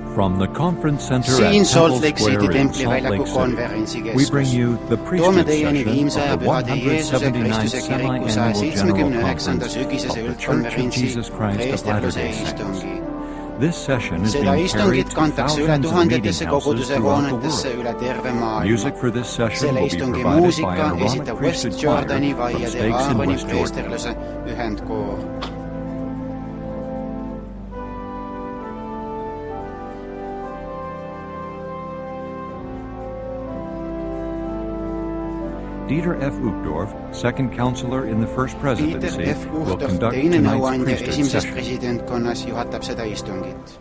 From the conference center siin at Salt Temple Lake City Square in templi Salt väljaku Lake City, we bring konverentsikeskus. you the Toome priesthood teieni session viimsaja of the pühade Jeesuse 179th Kristuse kiriku semi-annual general 179. conference sügisese of the Church of üldkonverentsi Jesus Christ of preesterluse Latter-day Saints. istungi. This session is Seda being carried istungit to kantakse üle thousands of meeting tuhandetesse houses koguduse throughout the hoonetesse world. üle terve maailma. Music for this session Selle will be istungi provided by muusika an Aaronic esitab West priesthood Jordani choir from vaiade Stakes in Aaroni West Jordan. preesterluse ühendkoor. Dieter F. Uchtdorf, second counselor in the first presidency, Dieter F. will Uchtdorf, conduct teine tonight's nõuandja priesthood esimeses session. presidentkonnas, juhatab seda istungit.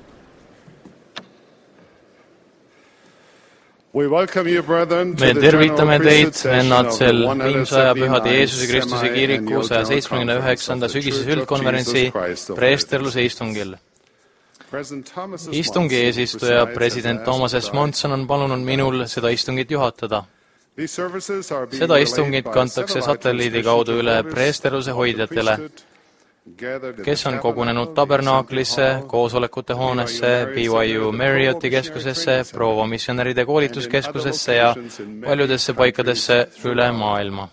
Me tervitame teid, vennad, sel viimsaja pühade Jeesuse Kristuse kiriku 179. sügisese üldkonverentsi preesterluse istungil. Istungi eesistuja president Thomas S. Monson on palunud minul seda istungit juhatada. Seda istungit kantakse satelliidi kaudu üle preesterluse hoidjatele, kes on kogunenud tabernaaklisse, koosolekute hoonesse, BYU Marrioti keskusesse, proova missionäride koolituskeskusesse ja paljudesse paikadesse üle maailma.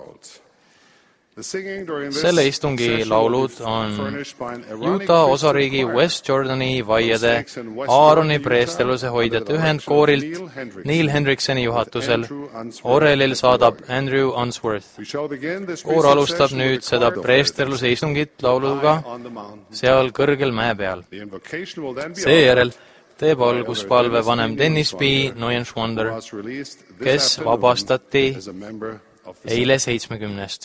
Selle istungi laulud on Utah osariigi West Jordani vaiade Aaroni preesteluse hoidjate ühendkoorilt Neil Hendriksoni juhatusel. Orelil saadab Andrew Unsworth. Koor alustab nüüd seda preesterluse istungit lauluga Seal kõrgel mäe peal. Seejärel teeb alguspalve vanem Dennis B. Neuenschwander, kes vabastati eile 70.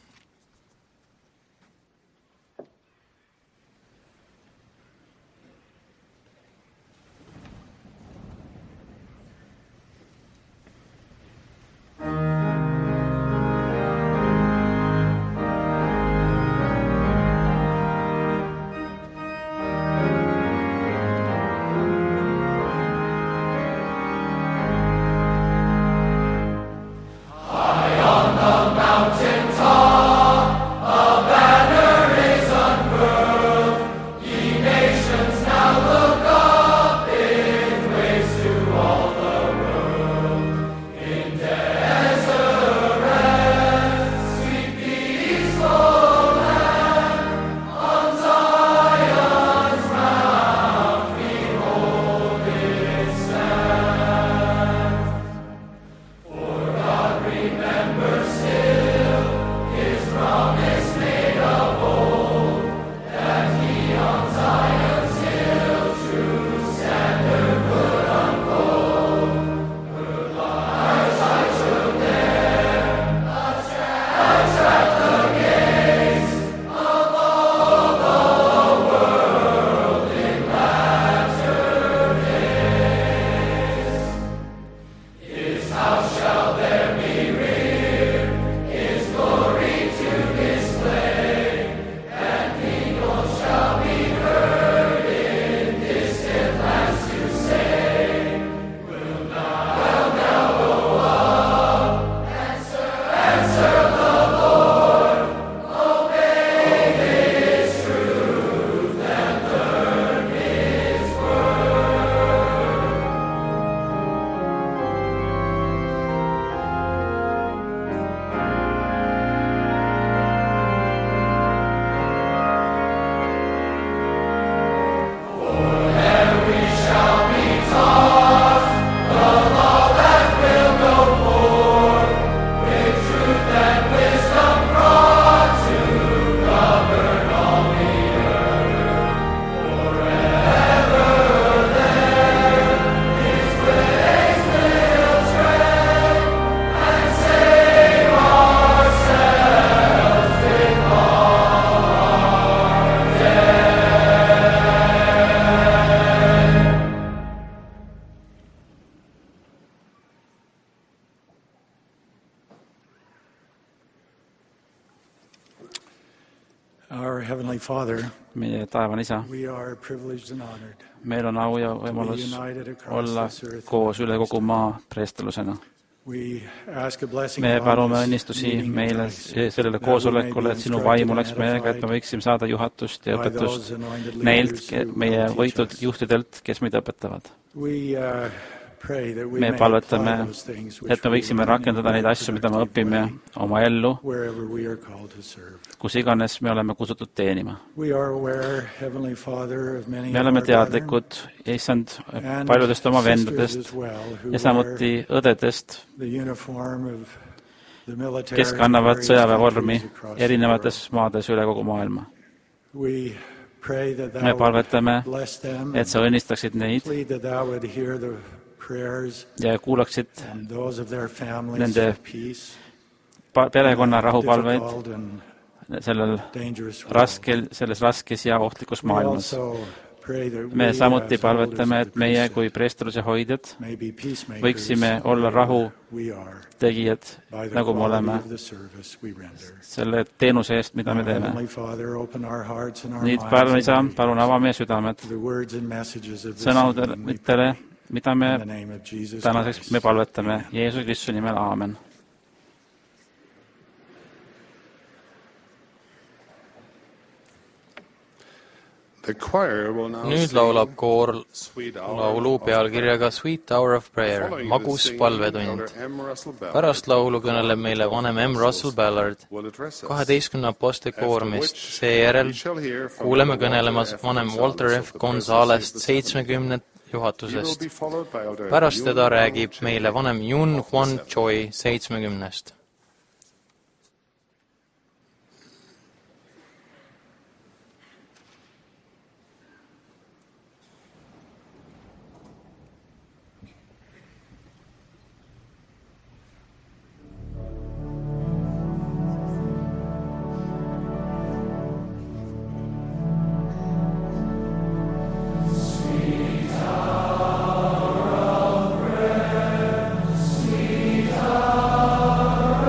Meie taevane Isa, meil on au ja võimalus olla koos üle kogu maa preestelusena. me palume õnnistusi meile sellele koosolekule, et sinu vaim oleks meiega, et me võiksime saada juhatust ja õpetust neilt, meie võitud juhtidelt, kes meid õpetavad. Me palvetame, et me võiksime rakendada neid asju, mida me õpime oma ellu, kus iganes me oleme kutsutud teenima. Me oleme teadlikud, issand, paljudest oma vendadest ja samuti õdedest, kes kannavad sõjaväevormi erinevates maades üle kogu maailma. Me palvetame, et sa õnnistaksid neid ja kuulaksid nende perekonna rahupalveid selles raskes ja ohtlikus maailmas. Me samuti palvetame, et meie kui preestruse hoidjad võiksime olla rahu tegijad, nagu me oleme selle teenuse eest, mida me teeme. Nüüd, palun isa, palun ava meie südamed sõnadele, mida me tänaseks me palvetame Jeesuse Kristuse nimel, aamen. Nüüd laulab koor laulu pealkirjaga Sweet Hour of Prayer, magus palvetund. Pärast laulu kõneleb meile vanem M. Russell Ballard 12 apostli koormist. Seejärel kuuleme kõnelemas vanem Walter F. Gonzalest 70 juhatusest. Pärast teda räägib meile vanem Yun Huan Choi 70. Sweet hour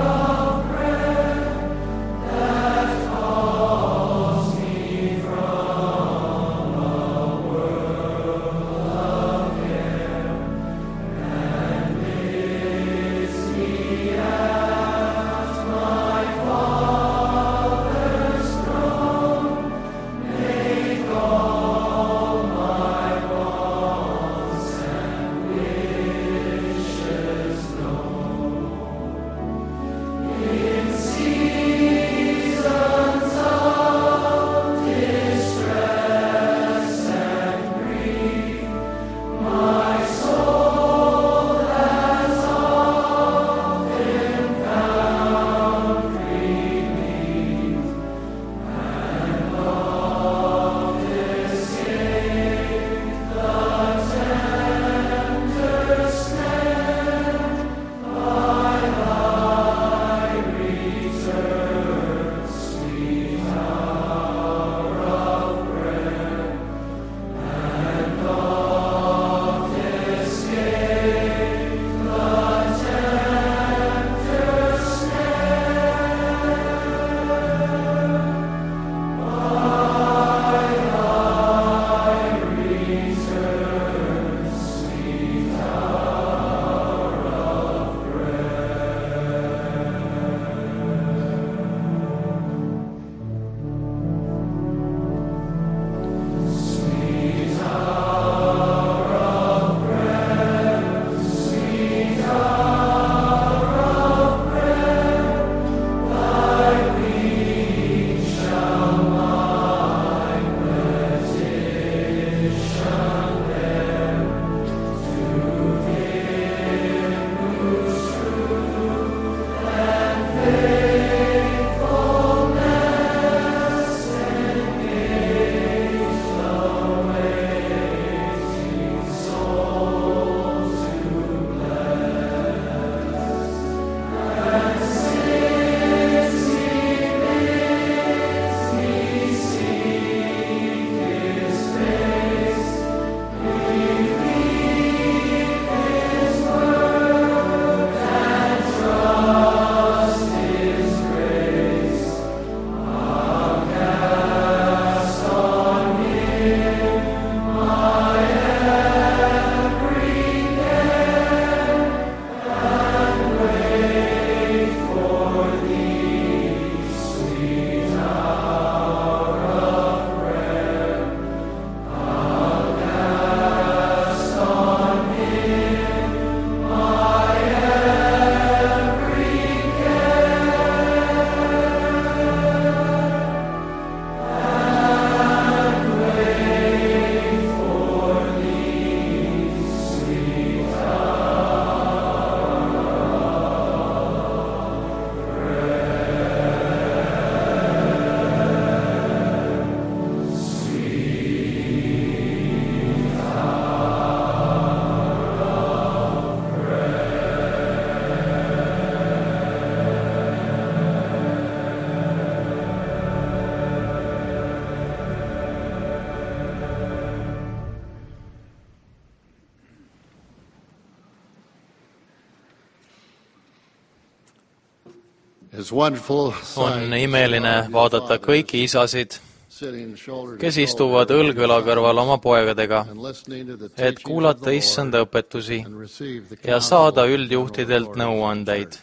On imeline vaadata kõiki isasid, kes istuvad õlg-õla kõrval oma poegadega, et kuulata issanda õpetusi ja saada üldjuhtidelt nõuandeid.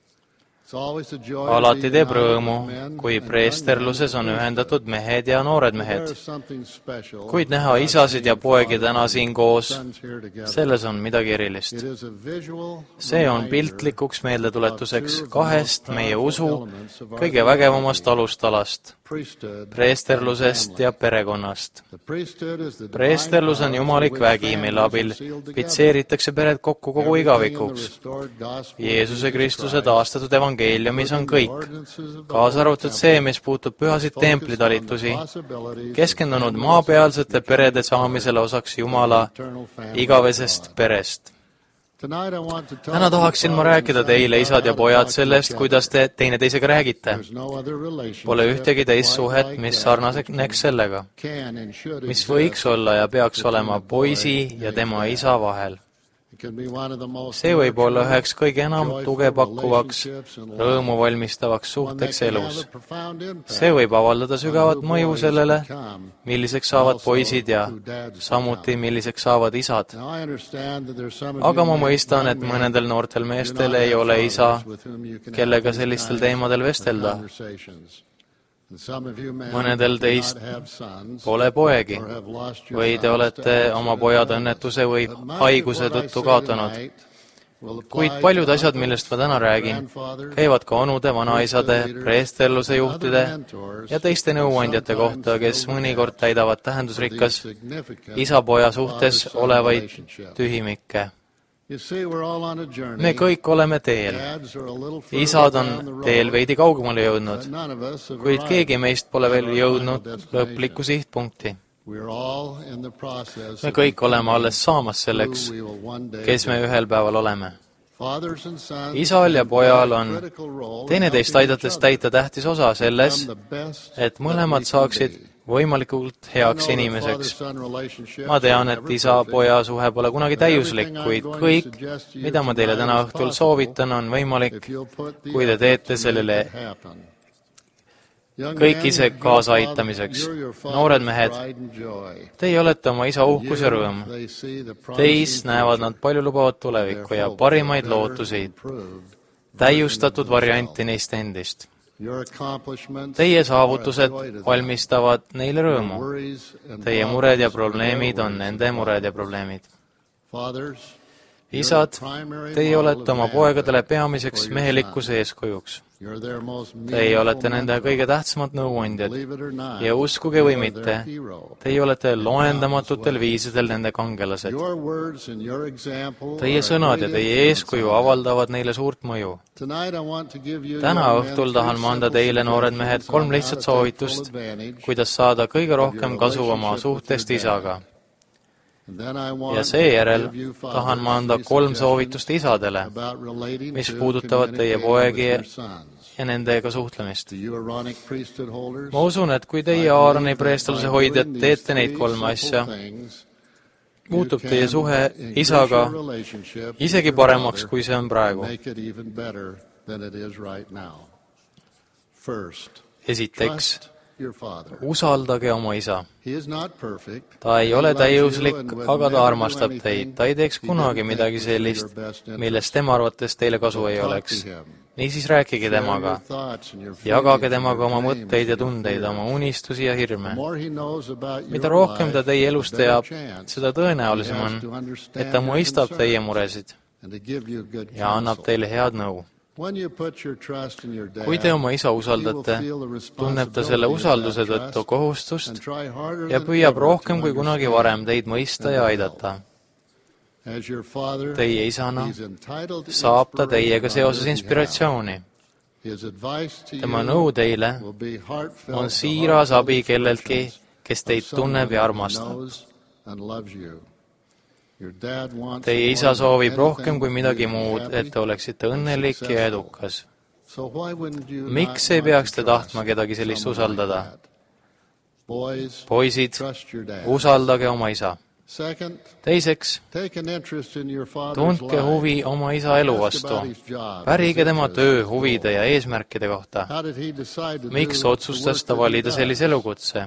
Alati teeb rõõmu, kui preesterluses on ühendatud mehed ja noored mehed. Kuid näha isasid ja poegi täna siin koos, selles on midagi erilist. See on piltlikuks meeldetuletuseks kahest meie usu kõige vägevamast alustalast, preesterlusest ja perekonnast. Preesterlus on jumalik vägi, mille abil pitseeritakse pered kokku kogu igavikuks. Jeesuse Kristuse taastatud evangeeliumis on kõik, kaasa arvatud see, mis puutub pühasid templitalitusi, keskendunud maapealsete perede saamisele osaks Jumala igavesest perest. Täna tahaksin ma rääkida teile, isad ja pojad, sellest, kuidas te teineteisega räägite. Pole ühtegi teist suhet, mis sarnaseks sellega, mis võiks olla ja peaks olema poisi ja tema isa vahel. See võib olla üheks kõige enam tuge pakkuvaks, rõõmu valmistavaks suhteks elus. See võib avaldada sügavat mõju sellele, milliseks saavad poisid ja samuti milliseks saavad isad. Aga ma mõistan, et mõnedel noortel meestel ei ole isa, kellega sellistel teemadel vestelda. Mõnedel teist pole poegi või te olete oma pojad õnnetuse või haiguse tõttu kaotanud. Kuid paljud asjad, millest ma täna räägin, käivad ka onude, vanaisade, preesterluse juhtide ja teiste nõuandjate kohta, kes mõnikord täidavad tähendusrikkas isa-poja suhtes olevaid tühimikke. Me kõik oleme teel. Isad on teel veidi kaugemale jõudnud, kuid keegi meist pole veel jõudnud lõplikku sihtpunkti. Me kõik oleme alles saamas selleks, kes me ühel päeval oleme. Isal ja pojal on teineteist aidates täita tähtis osa selles, et mõlemad saaksid võimalikult heaks inimeseks. Ma tean, et isa-poja suhe pole kunagi täiuslik, kuid kõik, mida ma teile täna õhtul soovitan, on võimalik, kui te teete sellele kõik ise kaasa aitamiseks. Noored mehed, teie olete oma isa uhkus ja rõõm. Teis näevad nad paljulubavat tulevikku ja parimaid lootusi, täiustatud varianti neist endist. Teie saavutused valmistavad neile rõõmu. Teie mured ja probleemid on nende mured ja probleemid. Isad, teie olete oma poegadele peamiseks mehelikkuse eeskujuks. Teie olete nende kõige tähtsamad nõuandjad ja uskuge või mitte, teie olete loendamatutel viisidel nende kangelased. Teie sõnad ja teie eeskuju avaldavad neile suurt mõju. Täna õhtul tahan ma anda teile, noored mehed, 3 lihtsat soovitust, kuidas saada kõige rohkem kasu oma suhtest isaga. Ja seejärel tahan ma anda 3 soovitust isadele, mis puudutavad teie poegi ja nendega suhtlemist. Ma usun, et kui teie Aaroni preestluse hoidjad teete neid 3 asja, muutub teie suhe isaga isegi paremaks, kui see on praegu. Esiteks, usaldage oma isa. Ta ei ole täiuslik, aga ta armastab teid. Ta ei teeks kunagi midagi sellist, millest tema arvates teile kasu ei oleks. Niisiis rääkige temaga. Jagage temaga oma mõtteid ja tundeid, oma unistusi ja hirme. Mida rohkem ta teie elus teab, seda tõenäolisem on, et ta mõistab teie muresid ja annab teile head nõu. Kui te oma isa usaldate, tunneb ta selle usalduse tõttu kohustust ja püüab rohkem kui kunagi varem teid mõista ja aidata. Teie isana saab ta teiega seoses inspiratsiooni. Tema nõu teile on siiras abi kelleltki, kes teid tunneb ja armastab. Teie isa soovib rohkem kui midagi muud, et te oleksite õnnelik ja edukas. Miks ei peaks te tahtma kedagi sellist usaldada? Poisid, usaldage oma isa. Teiseks, tundke huvi oma isa elu vastu. Pärige tema töö, huvide ja eesmärkide kohta. Miks otsustas ta valida sellise elukutse?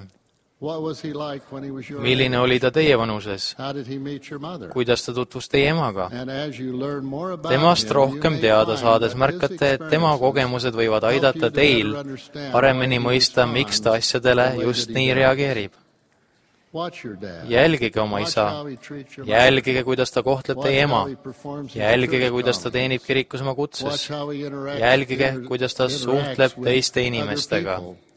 Milline oli ta teie vanuses? Kuidas ta tutvus teie emaga? Temast rohkem teada saades märkate, et tema kogemused võivad aidata teil paremini mõista, miks ta asjadele just nii reageerib. Jälgige oma isa. Jälgige, kuidas ta kohtleb teie ema. Jälgige, kuidas ta teenib kirikus oma kutses. Jälgige, kuidas ta suhtleb teiste inimestega.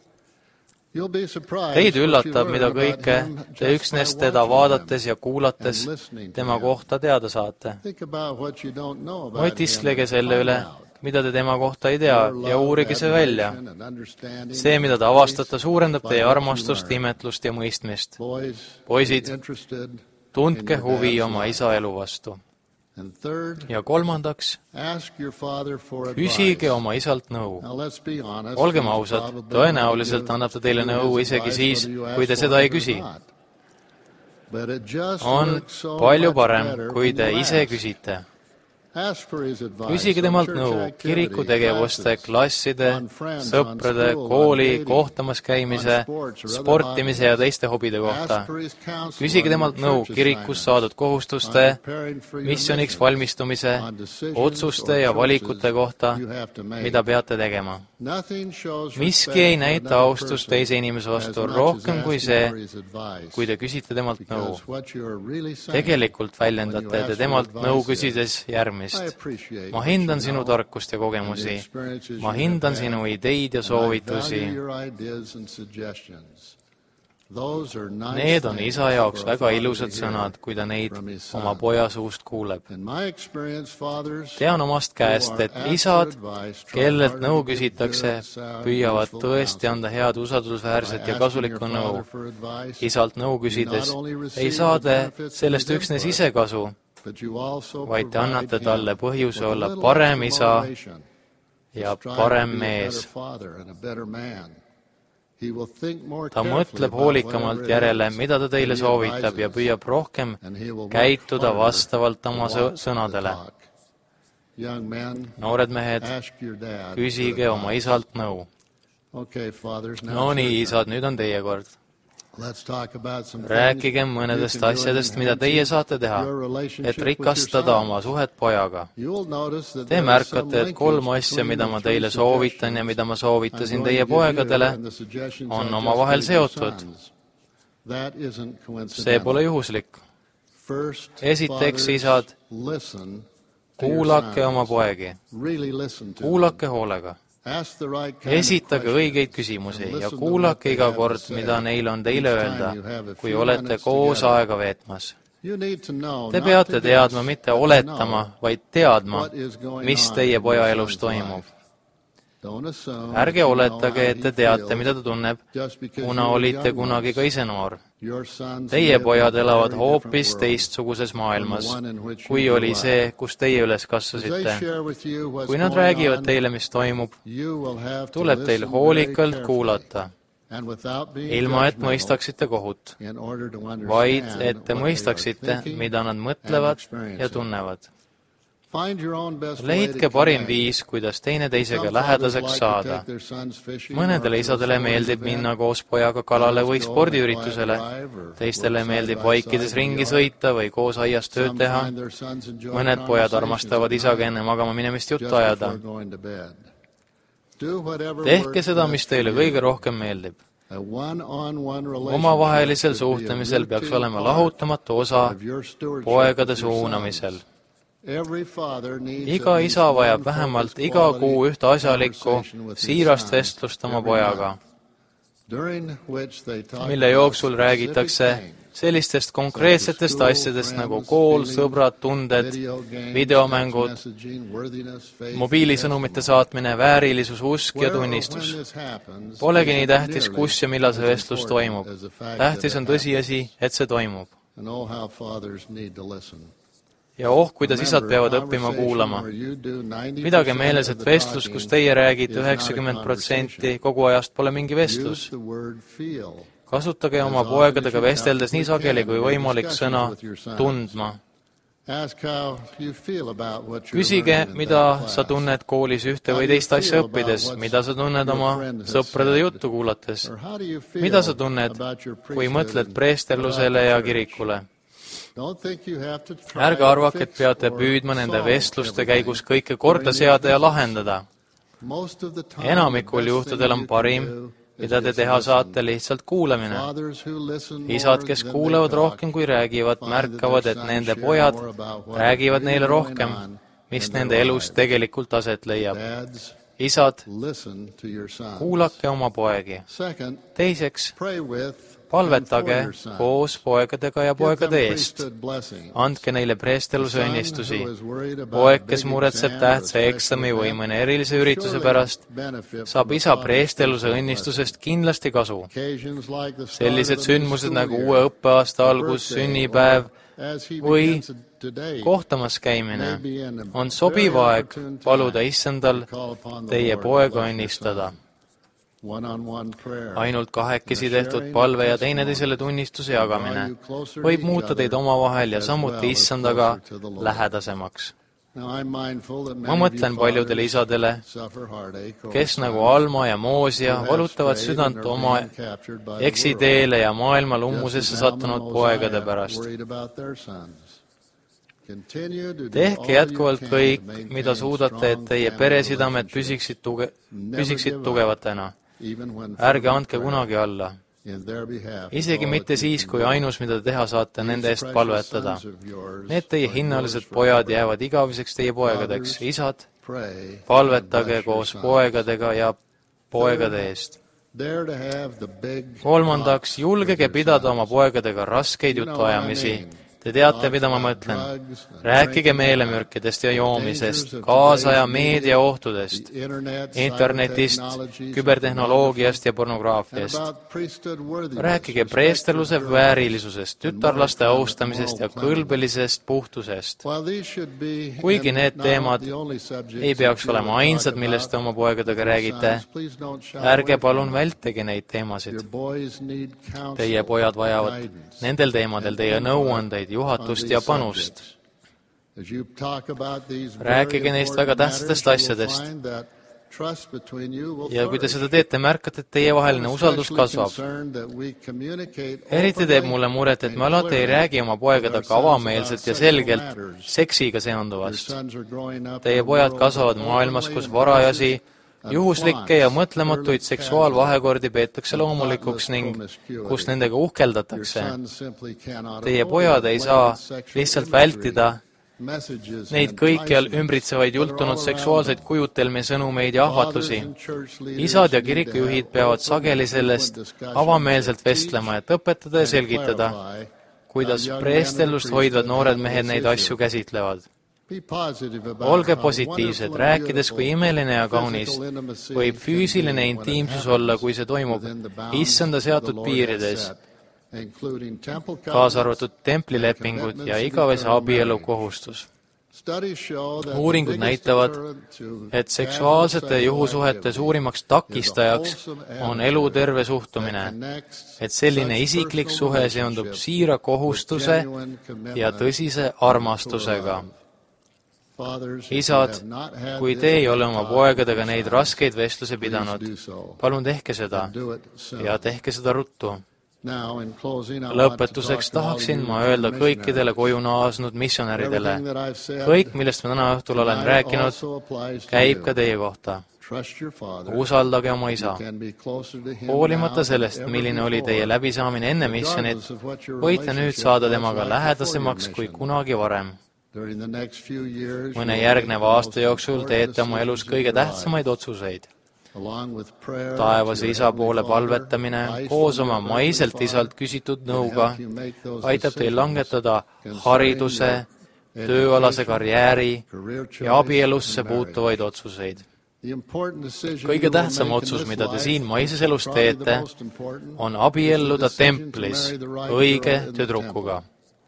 Teid üllatab, mida kõike te üksnes teda vaadates ja kuulates tema kohta teada saate. Mõtisklege selle üle, mida te tema kohta ei tea, ja uurige see välja. See, mida te avastate, suurendab teie armastust, imetlust ja mõistmist. Poisid, tundke huvi oma isa elu vastu. Ja kolmandaks, küsige oma isalt nõu. Olgem ausad, tõenäoliselt annab ta teile nõu isegi siis, kui te seda ei küsi. On palju parem, kui te ise küsite. Küsige temalt nõu kiriku tegevuste, klasside, sõprade, kooli, kohtamas käimise, sportimise ja teiste hobide kohta. Küsige temalt nõu kirikus saadud kohustuste, missiooniks valmistumise, otsuste ja valikute kohta, mida peate tegema. Miski ei näita austust teise inimese vastu rohkem kui see, kui te küsite temalt nõu. Tegelikult väljendate te temalt nõu küsides järgmist. Ma hindan sinu tarkust ja kogemusi. Ma hindan sinu ideid ja soovitusi. Need on isa jaoks väga ilusad sõnad, kui ta neid oma poja suust kuuleb. Tean omast käest, et isad, kellelt nõu küsitakse, püüavad tõesti anda head, usaldusväärset ja kasulikku nõu. Isalt nõu küsides ei saa te sellest üksnes ise kasu, vaid te annate talle põhjuse olla parem isa ja parem mees. Ta mõtleb hoolikamalt järele, mida ta teile soovitab ja püüab rohkem käituda vastavalt oma sõnadele. Noored mehed, küsige oma isalt nõu. No nii, isad, nüüd on teie kord. Rääkige mõnedest asjadest, mida teie saate teha, et rikastada oma suhet pojaga. Te märkate, et 3 asja, mida ma teile soovitan ja mida ma soovitasin teie poegadele, on omavahel seotud. See pole juhuslik. Esiteks, isad, kuulake oma poegi. Kuulake hoolega. Esitage õigeid küsimusi ja kuulake iga kord, mida neil on teile öelda, kui olete koos aega veetmas. Te peate teadma, mitte oletama, vaid teadma, mis teie poja elus toimub. Ärge oletage, et te teate, mida ta tunneb, kuna olite kunagi ka ise noor. Teie pojad elavad hoopis teistsuguses maailmas, kui oli see, kus teie üles kasvasite. Kui nad räägivad teile, mis toimub, tuleb teil hoolikalt kuulata, ilma et mõistaksite kohut, vaid et te mõistaksite, mida nad mõtlevad ja tunnevad. Leidke parim viis, kuidas teineteisega lähedaseks saada. Mõnedele isadele meeldib minna koos pojaga kalale või spordiüritusele, teistele meeldib vaikides ringi sõita või koos aias tööd teha. Mõned pojad armastavad isaga enne magama minemist juttu ajada. Tehke seda, mis teile kõige rohkem meeldib. Omavahelisel suhtlemisel peaks olema lahutamatu osa poegade suunamisel. Iga isa vajab vähemalt iga kuu ühte asjalikku, siirast vestlust oma pojaga, mille jooksul räägitakse sellistest konkreetsetest asjadest nagu kool, sõbrad, tunded, videomängud, mobiilisõnumite saatmine, väärilisus, usk ja tunnistus. Polegi nii tähtis, kus ja millal see vestlus toimub. Tähtis on tõsiasi, et see toimub. Ja kuidas isad peavad õppima kuulama. Pidage meeles, et vestlus, kus teie räägite 90% kogu ajast, pole mingi vestlus. Kasutage oma poegadega vesteldes nii sageli kui võimalik sõna tundma. Küsige, mida sa tunned koolis ühte või teist asja õppides, mida sa tunned oma sõprade juttu kuulates, mida sa tunned, kui mõtled preesterlusele ja kirikule. Ärge arvake, et peate püüdma nende vestluste käigus kõike korda seada ja lahendada. Enamikul juhtudel on parim, mida te teha saate, lihtsalt kuulamine. Isad, kes kuulevad rohkem kui räägivad, märkavad, et nende pojad räägivad neile rohkem, mis nende elus tegelikult aset leiab. Isad, kuulake oma poegi. Teiseks, palvetage koos poegadega ja poegade eest. Andke neile preesteluse õnnistusi. Poeg, kes muretseb tähtsa eksami või mõne erilise ürituse pärast, saab isa preesteluse õnnistusest kindlasti kasu. Sellised sündmused nagu uue õppeaasta algus, sünnipäev või kohtamas käimine on sobiv aeg paluda issandal teie poega õnnistada. Ainult kahekesi tehtud palve ja teineteisele tunnistuse jagamine võib muuta teid omavahel ja samuti issandaga lähedasemaks. Ma mõtlen paljudele isadele, kes nagu Alma ja Moosia valutavad südant oma eksiteele ja maailma lummusesse sattunud poegade pärast. Tehke jätkuvalt kõik, mida suudate, et teie peresidamed püsiksid tugevatena. Ärge andke kunagi alla. Isegi mitte siis, kui ainus, mida teha saate, nende eest palvetada. Need teie hinnalised pojad jäävad igaveseks teie poegadeks. Isad, palvetage koos poegadega ja poegade eest. Kolmandaks, julgege pidada oma poegadega raskeid jutuajamisi. Te teate, mida ma mõtlen. Rääkige meelemürkidest ja joomisest, kaasaja meedia ohtudest, internetist, kübertehnoloogiast ja pornograafiast. Rääkige preesterluse väärilisusest, tütarlaste austamisest ja kõlbelisest puhtusest. Kuigi need teemad ei peaks olema ainsad, millest te oma poegadega räägite, ärge palun vältige neid teemasid. Teie pojad vajavad nendel teemadel teie nõuandeid, juhatust ja panust. Rääkige neist väga tähtsatest asjadest. Ja kui te seda teete, märkate, et teievaheline usaldus kasvab. Eriti teeb mulle muret, et me alati ei räägi oma poegadega avameelselt ja selgelt seksiga seonduvast. Teie pojad kasvavad maailmas, kus varajasi, juhuslikke ja mõtlematuid seksuaalvahekordi peetakse loomulikuks ning kus nendega uhkeldatakse. Teie pojad ei saa lihtsalt vältida neid kõikjal ümbritsevaid jultunud seksuaalseid kujutelmi, sõnumeid ja ahvatlusi. Isad ja kirikujuhid peavad sageli sellest avameelselt vestlema, et õpetada ja selgitada, kuidas preestellust hoidvad noored mehed neid asju käsitlevad. Olge positiivsed, rääkides, kui imeline ja kaunis võib füüsiline intiimsus olla, kui see toimub issanda seatud piirides, kaasa arvatud templilepingud ja igavese abielu kohustus. Uuringud näitavad, et seksuaalsete juhusuhete suurimaks takistajaks on eluterve suhtumine, et selline isiklik suhe seondub siira kohustuse ja tõsise armastusega. Isad, kui te ei ole oma poegadega neid raskeid vestluse pidanud, palun tehke seda ja tehke seda ruttu. Lõpetuseks tahaksin ma öelda kõikidele koju naasnud missionäridele. Kõik, millest ma täna õhtul olen rääkinud, käib ka teie kohta. Usaldage oma isa. Hoolimata sellest, milline oli teie läbisaamine enne missionit, võite nüüd saada temaga lähedasemaks kui kunagi varem. Mõne järgneva aasta jooksul teete oma elus kõige tähtsamaid otsuseid. Taevase isa poole palvetamine koos oma maiselt isalt küsitud nõuga aitab teil langetada hariduse, tööalase karjääri ja abielusse puutuvaid otsuseid. Kõige tähtsam otsus, mida te siin maises elus teete, on abielluda templis õige tüdrukuga.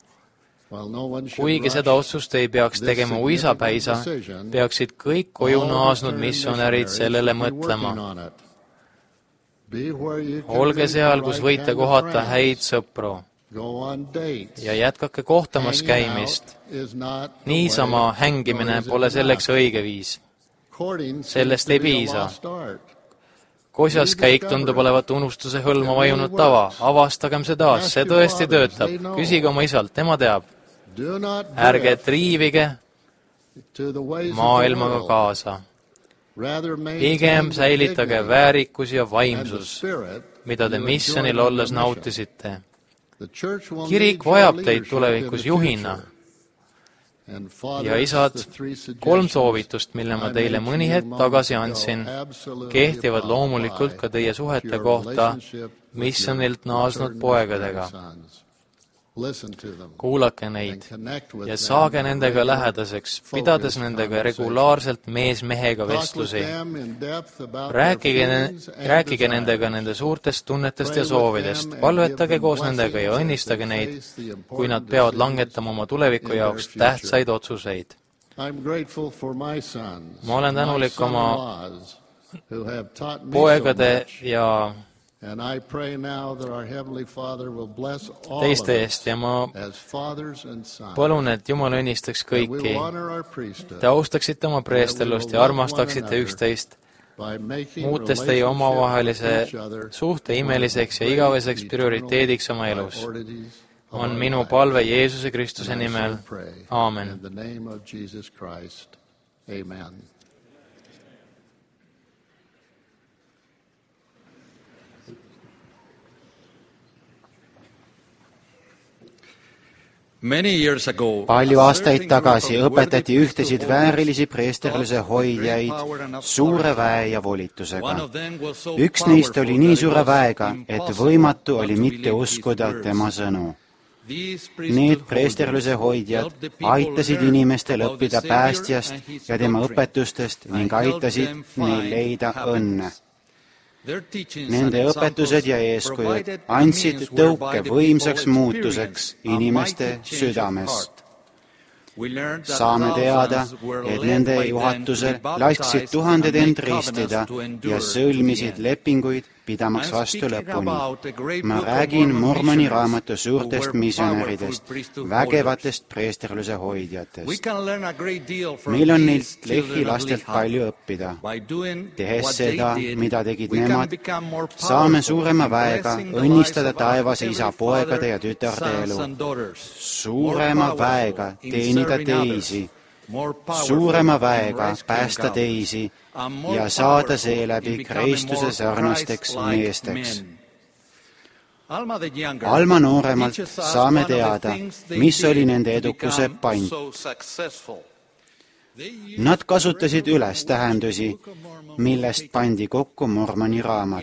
Kuigi seda otsust ei peaks tegema uisapäisa, peaksid kõik koju naasnud missionärid sellele mõtlema. olge seal, kus võite kohata häid sõpru ja jätkake kohtamas käimist. Niisama hängimine pole selleks õige viis. Sellest ei piisa. Kosjas käik tundub olevat unustuse hõlma vajunud tava. Avastagem see taas, see tõesti töötab. Küsige oma isalt, tema teab. Ärge triivige maailmaga kaasa. Pigem säilitage väärikus ja vaimsus, mida te missionil olles nautisite. Kirik vajab teid tulevikus juhina. Ja isad, 3 soovitust, mille ma teile mõni hetk tagasi andsin, kehtivad loomulikult ka teie suhete kohta missionilt naasnud poegadega. Kuulake neid ja saage nendega lähedaseks, pidades nendega regulaarselt mees mehega vestlusi. Rääkige nendega nende suurtest tunnetest ja soovidest, palvetage koos nendega ja õnnistage neid, kui nad peavad langetama oma tuleviku jaoks tähtsaid otsuseid. Ma olen tänulik oma poegade ja teiste eest ja ma palun, et Jumal õnnistaks kõiki. Te austaksite oma preesterlust ja armastaksite üksteist, muutes teie omavahelise suhte imeliseks ja igaveseks prioriteediks oma elus. On minu palve Jeesuse Kristuse nimel. Aamen. Palju aastaid tagasi õpetati ühtesid väärilisi preesterluse hoidjaid suure väe ja volitusega. Üks neist oli nii suure väega, et võimatu oli mitte uskuda tema sõnu. Need preesterluse hoidjad aitasid inimestel õppida päästjast ja tema õpetustest ning aitasid neil leida õnne. Nende õpetused ja eeskujud andsid tõuke võimsaks muutuseks inimeste südames. Saame teada, et nende juhatusel lasksid tuhanded end ristida ja sõlmisid lepinguid, pidamaks vastu lõpuni. Ma räägin Mormoni raamatu suurtest missionäridest, vägevatest preesterluse hoidjatest. Meil on neilt Lehi lastelt palju õppida. Tehes seda, mida tegid nemad, saame suurema väega õnnistada taevase isa poegade ja tütarde elu. Suurema väega teenida teisi, suurema väega päästa teisi ja saada seeläbi Kristuse sarnasteks meesteks. Alma nooremalt saame teada, mis oli nende edukuse pant. Nad kasutasid ülestähendusi, millest pandi kokku Mormoni raamat.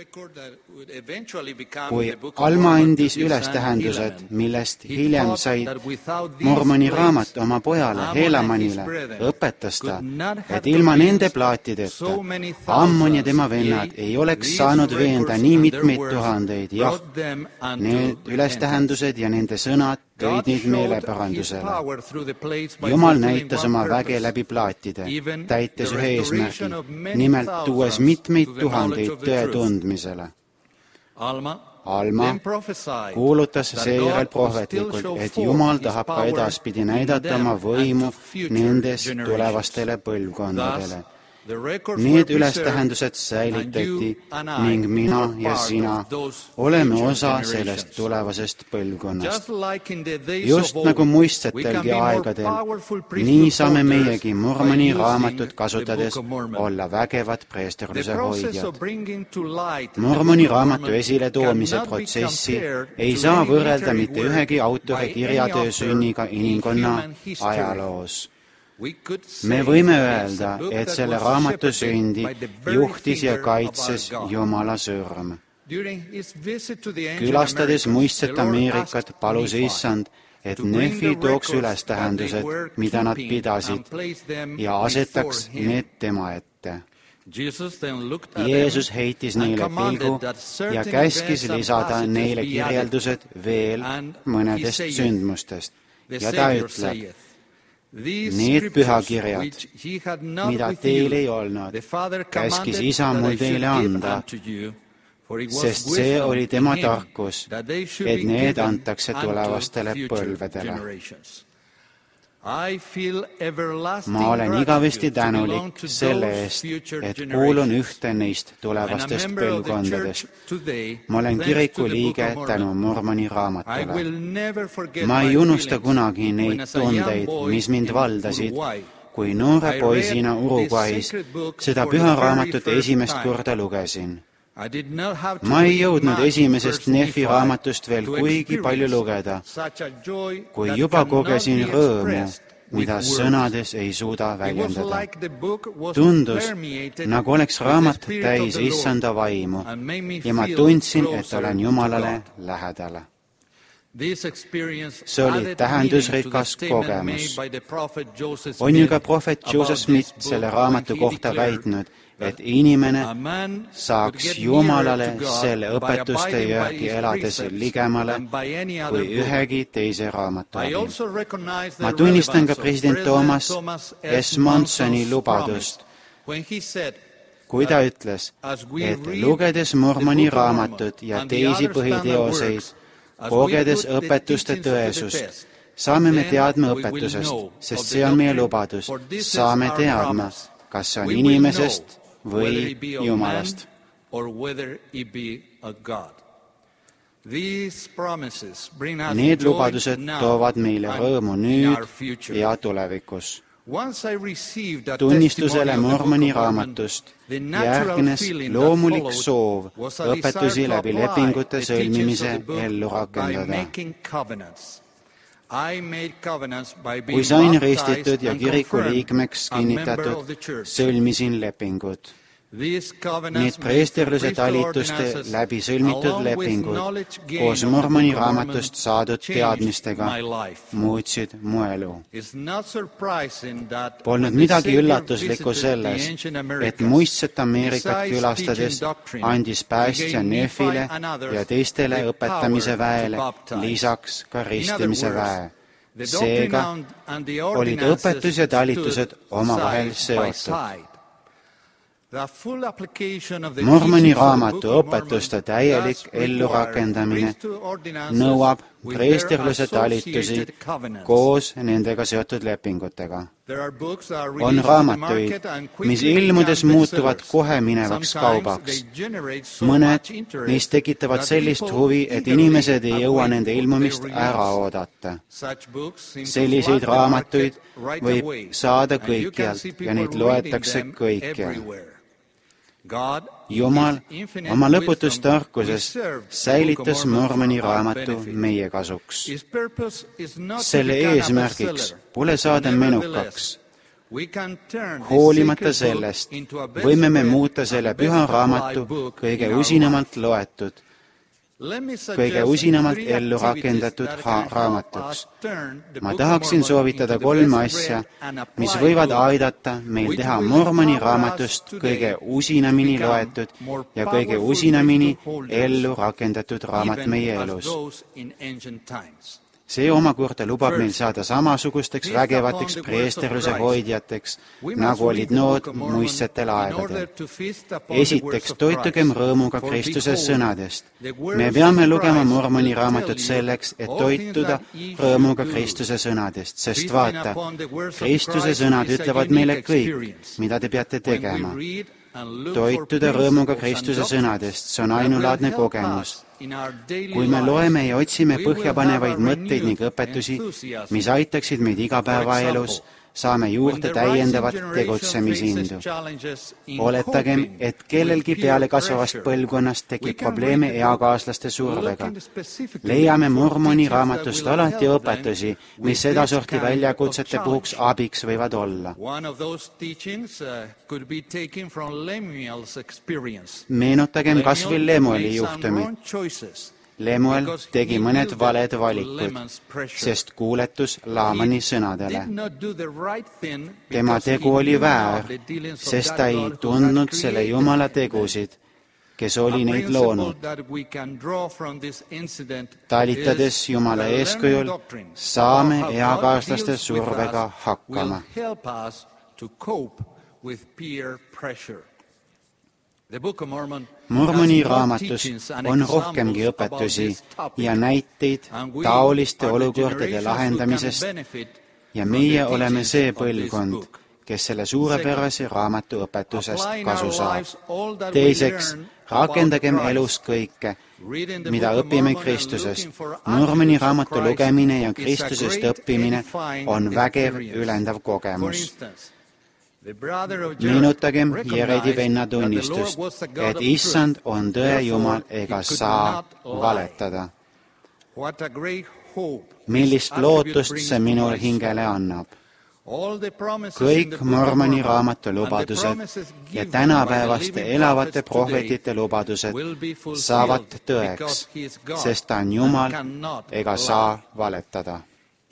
Kui Alma andis ülestähendused, millest hiljem sai Mormoni raamat oma pojale Helamanile, õpetas ta, et ilma nende plaatideta Ammon ja tema vennad ei oleks saanud veenda nii mitmeid tuhandeid. Jah, need ülestähendused ja nende sõnad tõid neid meeleparandusele. Jumal näitas oma väge läbi plaatide, täites ühe eesmärgi, nimelt tuues mitmeid tuhandeid tõe tundmisele. Alma kuulutas seejärel prohvetlikult, et Jumal tahab ka edaspidi näidata oma võimu nendes tulevastele põlvkondadele. Need ülestähendused säilitati ning mina ja sina oleme osa sellest tulevasest põlvkonnast. Just nagu muistsetelgi aegadel, nii saame meiegi Mormoni raamatut kasutades olla vägevad preesterluse hoidjad. Mormoni raamatu esiletoomise protsessi ei saa võrrelda mitte ühegi autori kirjatöö sünniga inimkonna ajaloos. Me võime öelda, et selle raamatu sündi juhtis ja kaitses Jumala sõrm. Külastades muistset Ameerikat palus Issand, et Nefi tooks ülestähendused, mida nad pidasid, ja asetaks need tema ette. Jeesus heitis neile pilgu ja käskis lisada neile kirjeldused veel mõnedest sündmustest. Ja ta ütleb, need pühakirjad, mida teil ei olnud, käskis isa mul teile anda, sest see oli tema tarkus, et need antakse tulevastele põlvedele. Ma olen igavesti tänulik selle eest, et kuulun ühte neist tulevastest põlvkondadest. Ma olen kiriku liige tänu Mormoni raamatule. Ma ei unusta kunagi neid tundeid, mis mind valdasid, kui noore poisina Uruguay's seda püha raamatut esimest korda lugesin. Ma ei jõudnud esimesest Nefi raamatust veel kuigi palju lugeda, kui juba kogesin rõõmu, mida sõnades ei suuda väljendada. Tundus, nagu oleks raamat täis issanda vaimu ja ma tundsin, et olen Jumalale lähedale. See oli tähendusrikas kogemus. On ju ka prohvet Joseph Smith selle raamatu kohta väitnud, et inimene saaks Jumalale selle õpetuste järgi elades ligemale kui ühegi teise raamatu abil. Ma tunnistan ka president Thomas S. Monsoni lubadust, kui ta ütles, et lugedes Mormoni raamatut ja teisi põhiteoseid, kogedes õpetuste tõesust, saame me teadma õpetusest, sest see on meie lubadus. Saame teadma, kas see on inimesest või Jumalast. Need lubadused toovad meile rõõmu nüüd ja tulevikus. Tunnistusele Mormoni raamatust järgnes loomulik soov õpetusi läbi lepingute sõlmimise ellu rakendada. Kui sain ristitud ja kiriku liikmeks kinnitatud, sõlmisin lepingud. Need preesterluse talituste läbi sõlmitud lepingud koos Mormoni raamatust saadud teadmistega muutsid mu elu. Polnud midagi üllatuslikku selles, et muistset Ameerikat külastades andis päästja Nefile ja teistele õpetamise väele lisaks ka ristimise väe. Seega olid õpetus ja talitused omavahel seotud. Mormoni raamatu õpetuste täielik ellurakendamine nõuab preesterluse talitusi koos nendega seotud lepingutega. On raamatuid, mis ilmudes muutuvad kohe minevaks kaubaks. Mõned neist tekitavad sellist huvi, et inimesed ei jõua nende ilmumist ära oodata. Selliseid raamatuid võib saada kõikjalt ja neid loetakse kõikjal. Jumal oma lõputus tarkuses säilitas Mormoni raamatu meie kasuks. Selle eesmärgiks pole saada menukaks. Hoolimata sellest võime me muuta selle püha raamatu kõige usinamalt loetud, kõige usinamalt ellu rakendatud raamatuks. Ma tahaksin soovitada 3 asja, mis võivad aidata meil teha Mormoni raamatust kõige usinamini loetud ja kõige usinamini ellu rakendatud raamat meie elus. See omakorda lubab meil saada samasugusteks vägevateks preesterluse hoidjateks, nagu olid nood muistsetel aegadel. Esiteks, toitugem rõõmuga Kristuse sõnadest. Me peame lugema Mormoni raamatut selleks, et toituda rõõmuga Kristuse sõnadest, sest vaata, Kristuse sõnad ütlevad meile kõik, mida te peate tegema. Toituda rõõmuga Kristuse sõnadest, see on ainulaadne kogemus. Kui me loeme ja otsime põhjapanevaid mõtteid ning õpetusi, mis aitaksid meid igapäevaelus, saame juurde täiendavat tegutsemisindu. Oletagem, et kellelgi peale kasvavast põlvkonnast tekib probleeme eakaaslaste survega. Leiame Mormoni raamatust alati õpetusi, mis sedasorti väljakutsete puhuks abiks võivad olla. Meenutagem kas või Lemueli juhtumit. Lemuel tegi mõned valed valikud, sest kuuletus Laamani sõnadele. Tema tegu oli väär, sest ta ei tundnud selle Jumala tegusid, kes oli neid loonud. Talitades Jumala eeskujul saame eakaaslaste survega hakkama. Mormoni raamatus on rohkemgi õpetusi ja näiteid taoliste olukordade lahendamisest ja meie oleme see põlvkond, kes selle suurepärase raamatu õpetusest kasu saab. Teiseks, rakendagem elus kõike, mida õpime Kristusest. Mormoni raamatu lugemine ja Kristusest õppimine on vägev ülendav kogemus. Meenutagem Jeredi venna tunnistust, et Issand on tõe Jumal ega saa valetada. Millist lootust see minul hingele annab. Kõik Mormoni raamatu lubadused ja tänapäevaste elavate prohvetite lubadused saavad tõeks, sest ta on Jumal ega saa valetada.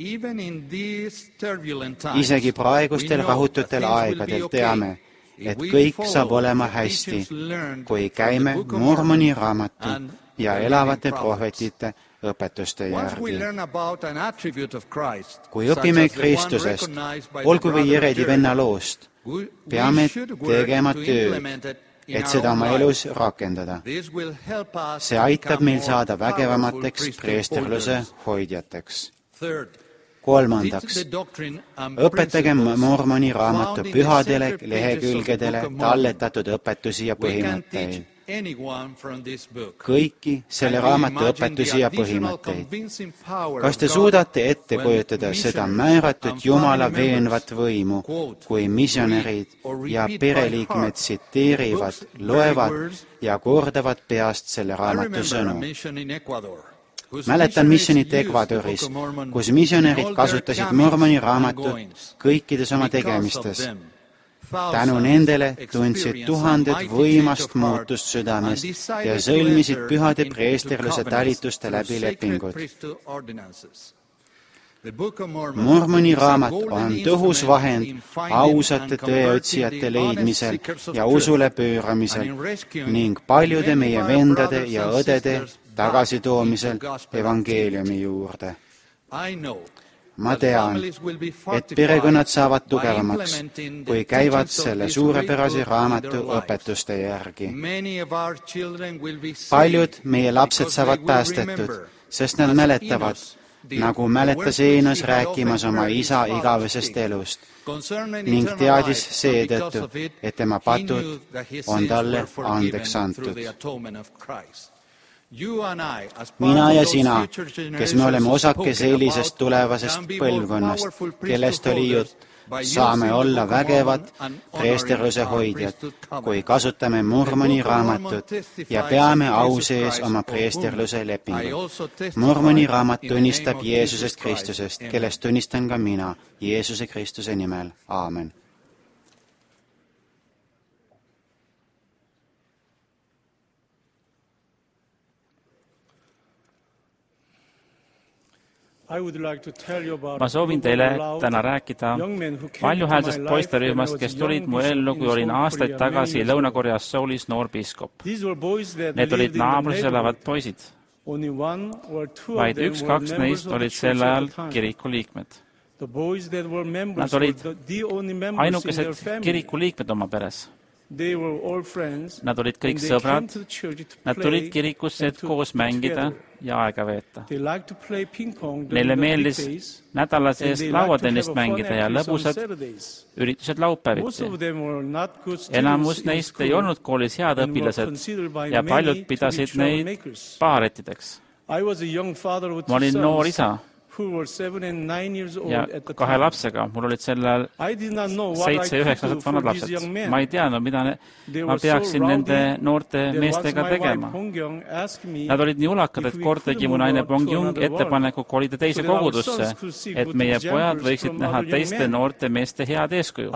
Isegi praegustel rahututel aegadel teame, et kõik saab olema hästi, kui käime Mormoni raamatu ja elavate prohvetite õpetuste järgi. Kui õpime Kristusest, olgu või Jeredi venna loost, peame tegema tööd, et seda oma elus rakendada. See aitab meil saada vägevamateks preesterluse hoidjateks. Kolmandaks, õpetagem Mormoni raamatu pühadele lehekülgedele talletatud õpetusi ja põhimõtteid. Kõiki selle raamatu õpetusi ja põhimõtteid. Kas te suudate ette kujutada seda määratud Jumala veenvat võimu, kui missionärid ja pereliikmed tsiteerivad, loevad ja kordavad peast selle raamatu sõnu? Mäletan missionit Ecuadoris, kus missionärid kasutasid Mormoni raamatut kõikides oma tegemistes. Tänu nendele tundsid tuhanded võimast muutust südames ja sõlmisid pühade preesterluse talituste läbi lepingud. Mormoni raamat on tõhus vahend ausate tõeotsijate leidmisel ja usule pööramisel ning paljude meie vendade ja õdede tagasitoomisel evangeeliumi juurde. Ma tean, et perekonnad saavad tugevamaks, kui käivad selle suurepärase raamatu õpetuste järgi. Paljud meie lapsed saavad päästetud, sest nad mäletavad, nagu mäletas Eenos rääkimas oma isa igavesest elust ning teadis seetõttu, et tema patud on talle andeks antud. Mina ja sina, kes me oleme osake sellisest tulevasest põlvkonnast, kellest oli jutt, saame olla vägevad preesterluse hoidjad, kui kasutame Mormoni raamatut ja peame au sees oma preesterluse lepingut. Mormoni raamat tunnistab Jeesusest Kristusest, kellest tunnistan ka mina, Jeesuse Kristuse nimel. Aamen. Ma soovin teile täna rääkida valjuhäälsest poisterühmast, kes tulid mu ellu, kui olin aastaid tagasi Lõuna-Koreas Soulis noor piiskop. Need olid naabruses elavad poisid. Vaid 1-2 neist olid sel ajal kiriku liikmed. Nad olid ainukesed kiriku liikmed oma peres. Nad olid kõik sõbrad, nad tulid kirikusse, et koos mängida ja aega veeta. Neile meeldis nädala sees lauatennist mängida ja lõbusad üritused laupäeviti. Enamus neist ei olnud koolis head õpilased ja paljud pidasid neid paharettideks. Ma olin noor isa ja 2 lapsega. Mul olid sellel 7 ja 9 aastat vanad lapsed. Ma ei teadnud, mida ma peaksin nende noorte meestega tegema. Nad olid nii ulakad, et kord tegi mu naine Bong Jung ettepaneku kolida teise kogudusse, et meie pojad võiksid näha teiste noorte meeste head eeskuju.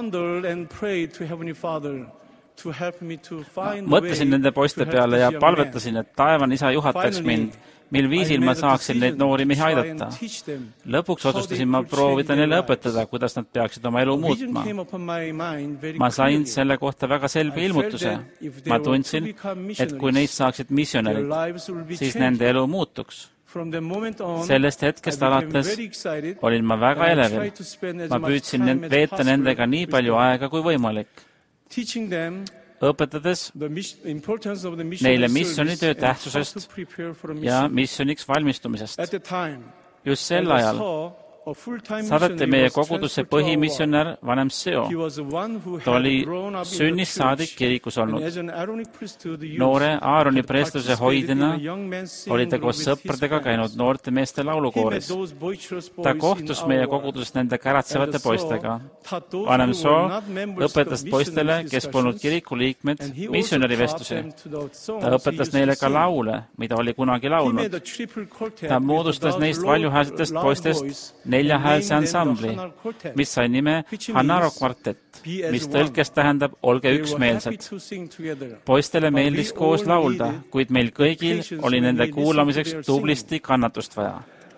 Mõtlesin nende poiste peale ja palvetasin, et taevane isa juhataks mind, mil viisil ma saaksin neid noori mehi aidata. Lõpuks otsustasin ma proovida neile õpetada, kuidas nad peaksid oma elu muutma. Ma sain selle kohta väga selge ilmutuse. Ma tundsin, et kui neist saaksid missionärid, siis nende elu muutuks. Sellest hetkest alates olin ma väga elevil. Ma püüdsin veeta nendega nii palju aega kui võimalik. õpetades neile missioonitöö tähtsusest ja missioniks valmistumisest. Just sel ajal saadeti meie kogudusse põhimissionär vanem Seo. Ta oli sünnist saadik kirikus olnud. Noore Aaroni preestluse hoidjana oli ta koos sõpradega käinud noorte meeste laulukooris. Ta kohtus meie koguduses nende käratsevate poistega. Vanem Seo õpetas poistele, kes polnud kiriku liikmed, missionärivestlusi. Ta õpetas neile ka laule, mida oli kunagi laulnud. Ta moodustas neist valjuhäälsetest poistest 4-häälse ansambli, mis sai nime Hanaro kvartett, mis tõlkes tähendab olge üksmeelsed. Poistele meeldis koos laulda, kuid meil kõigil oli nende kuulamiseks tublisti kannatust vaja.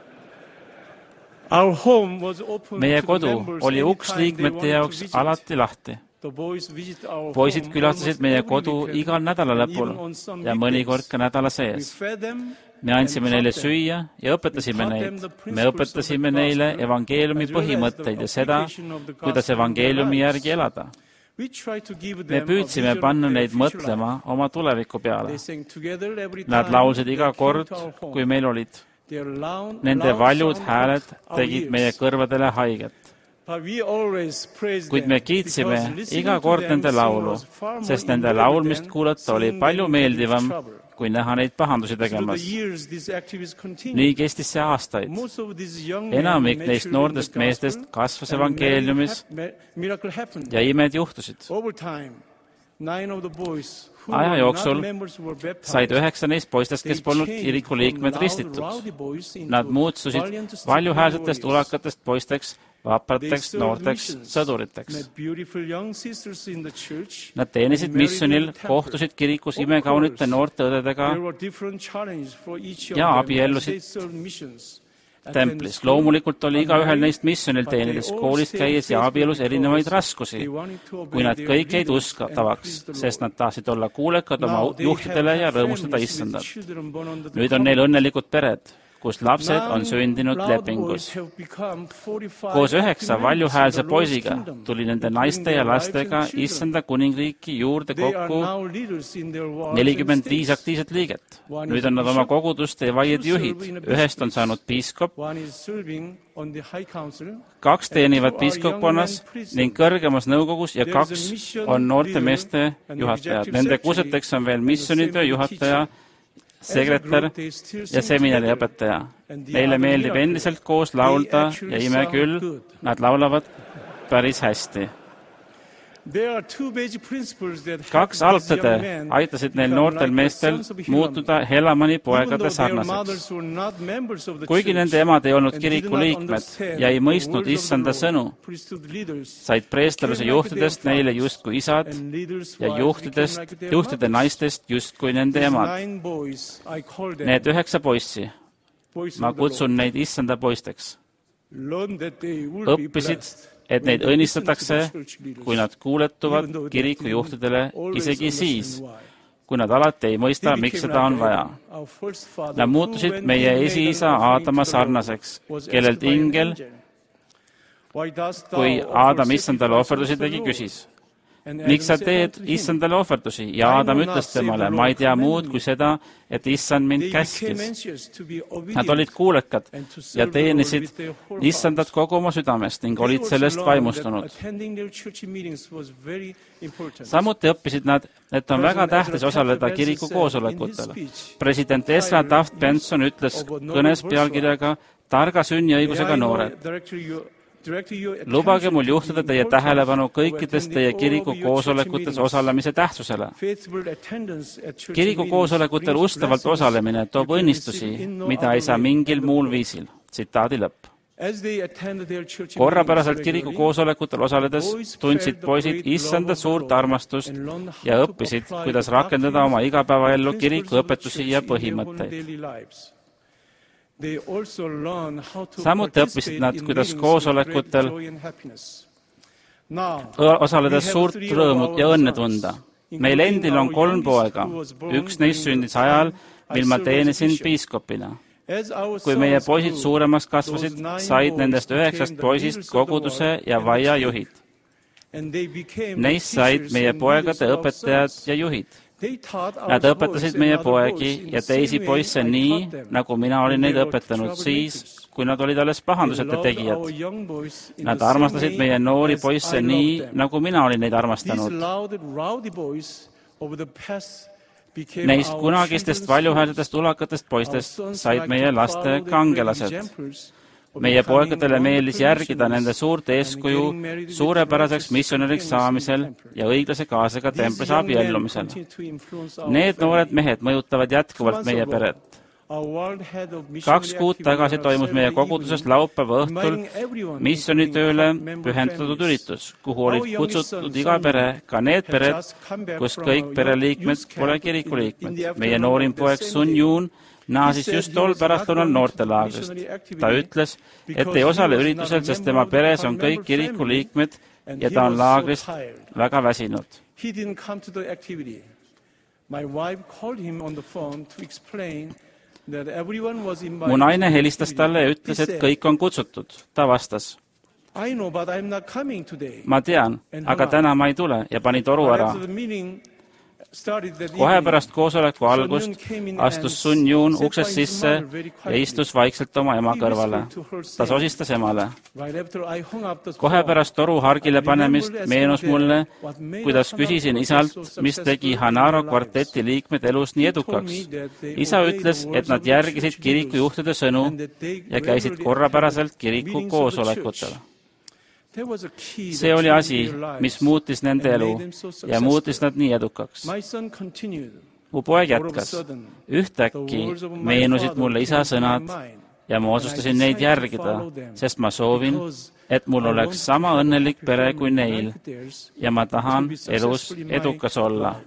Meie kodu oli uks liikmete jaoks alati lahti. Poisid külastasid meie kodu igal nädalalõpul ja mõnikord ka nädala sees. Me andsime neile süüa ja õpetasime neid. Me õpetasime neile evangeeliumi põhimõtteid ja seda, kuidas evangeeliumi järgi elada. Me püüdsime panna neid mõtlema oma tuleviku peale. Nad laulsid iga kord, kui meil olid. Nende valjud hääled tegid meie kõrvadele haiget. Kuid me kiitsime iga kord nende laulu, sest nende laulmist kuulata oli palju meeldivam, kui näha neid pahandusi tegemas. Nii kestis see aastaid. Enamik neist noortest meestest kasvas evangeeliumis ja imed juhtusid. Aja jooksul said 9 neist poistest, kes polnud kiriku liikmed, ristitud. Nad muutusid valjuhäälsetest ulakatest poisteks, vaprateks noorteks sõduriteks. Nad teenisid missionil, kohtusid kirikus imekaunite noorte õdedega ja abiellusid templis. Loomulikult oli igaühel neist missionil teenides, koolis käies ja abielus erinevaid raskusi, kui nad kõik jäid uskatavaks, sest nad tahtsid olla kuulekad oma juhtidele ja rõõmustada issandat. Nüüd on neil õnnelikud pered, kus lapsed on sündinud lepingus. Koos 9 valjuhäälse poisiga tuli nende naiste ja lastega issanda kuningriiki juurde kokku 45 aktiivset liiget. Nüüd on nad oma koguduste ja vaiede juhid. 1 on saanud piiskop, 2 teenivad piiskopkonnas ning kõrgemas nõukogus ja 2 on noorte meeste juhatajad. Nende kuseteks on veel missionitöö juhataja, sekretär ja seminari õpetaja. Neile meeldib endiselt koos laulda ja ime küll, nad laulavad päris hästi. 2 algtõde aitasid neil noortel meestel muutuda Helamani poegade sarnaseks. Kuigi nende emad ei olnud kiriku liikmed ja ei mõistnud issanda sõnu, said preestluse juhtidest neile justkui isad ja juhtide naistest justkui nende emad. Need 9 poissi, ma kutsun neid issanda poisteks, õppisid, et neid õnnistatakse, kui nad kuuletuvad kiriku juhtidele isegi siis, kui nad alati ei mõista, miks seda on vaja. Nad muutusid meie esiisa Aadama sarnaseks, kellelt ingel, kui Aadam issandale ohverdusi tegi, küsis, miks sa teed issandale ohverdusi? Ja Aadam ütles temale, ma ei tea muud kui seda, et issand mind käskis. Nad olid kuulekad ja teenisid issandat kogu oma südamest ning olid sellest vaimustunud. Samuti õppisid nad, et on väga tähtis osaleda kiriku koosolekutel. President Ezra Taft Benson ütles kõnes pealkirjaga Targa sünniõigusega noored. Lubage mul juhtida teie tähelepanu kõikides teie kiriku koosolekutes osalemise tähtsusele. Kiriku koosolekutel ustavalt osalemine toob õnnistusi, mida ei saa mingil muul viisil. Tsitaadi lõpp. Korrapäraselt kiriku koosolekutel osaledes tundsid poisid issanda suurt armastust ja õppisid, kuidas rakendada oma igapäevaellu kiriku õpetusi ja põhimõtteid. Samuti õppisid nad, kuidas koosolekutel osaledes suurt rõõmu ja õnne tunda. Meil endil on 3 poega. Üks neist sündis ajal, mil ma teenisin piiskopina. Kui meie poisid suuremaks kasvasid, said nendest 9 poisist koguduse ja vaia juhid. Neist said meie poegade õpetajad ja juhid. Nad õpetasid meie poegi ja teisi poisse nii, nagu mina olin neid õpetanud siis, kui nad olid alles pahandusete tegijad. Nad armastasid meie noori poisse nii, nagu mina olin neid armastanud. Neist kunagistest valjuhäälsetest ulakatest poistest said meie laste kangelased. Meie poegadele meeldis järgida nende suurt eeskuju suurepäraseks missionäriks saamisel ja õiglase kaasega templis abiellumisel. Need noored mehed mõjutavad jätkuvalt meie peret. 2 kuud tagasi toimus meie koguduses laupäeva õhtul missionitööle pühendatud üritus, kuhu olid kutsutud iga pere, ka need pered, kus kõik pereliikmed pole kirikuliikmed. Meie noorim poeg Sun Yoon naasis just tol pärastlõunal noortelaagrist. Ta ütles, et ei osale üritusel, sest tema peres on kõik kirikuliikmed ja ta on laagrist väga väsinud. Mu naine helistas talle ja ütles, et kõik on kutsutud. Ta vastas, ma tean, aga täna ma ei tule ja pani toru ära. Kohe pärast koosoleku algust astus Sun Yoon uksest sisse ja istus vaikselt oma ema kõrvale. Ta sosistas emale. Kohe pärast toru hargile panemist meenus mulle, kuidas küsisin isalt, mis tegi Hanaro kvarteti liikmed elus nii edukaks. Isa ütles, et nad järgisid kirikujuhtide sõnu ja käisid korrapäraselt kiriku koosolekutel. See oli asi, mis muutis nende elu ja muutis nad nii edukaks. Mu poeg jätkas. Ühtäkki meenusid mulle isa sõnad ja ma otsustasin neid järgida, sest ma soovin, et mul oleks sama õnnelik pere kui neil ja ma tahan elus edukas olla.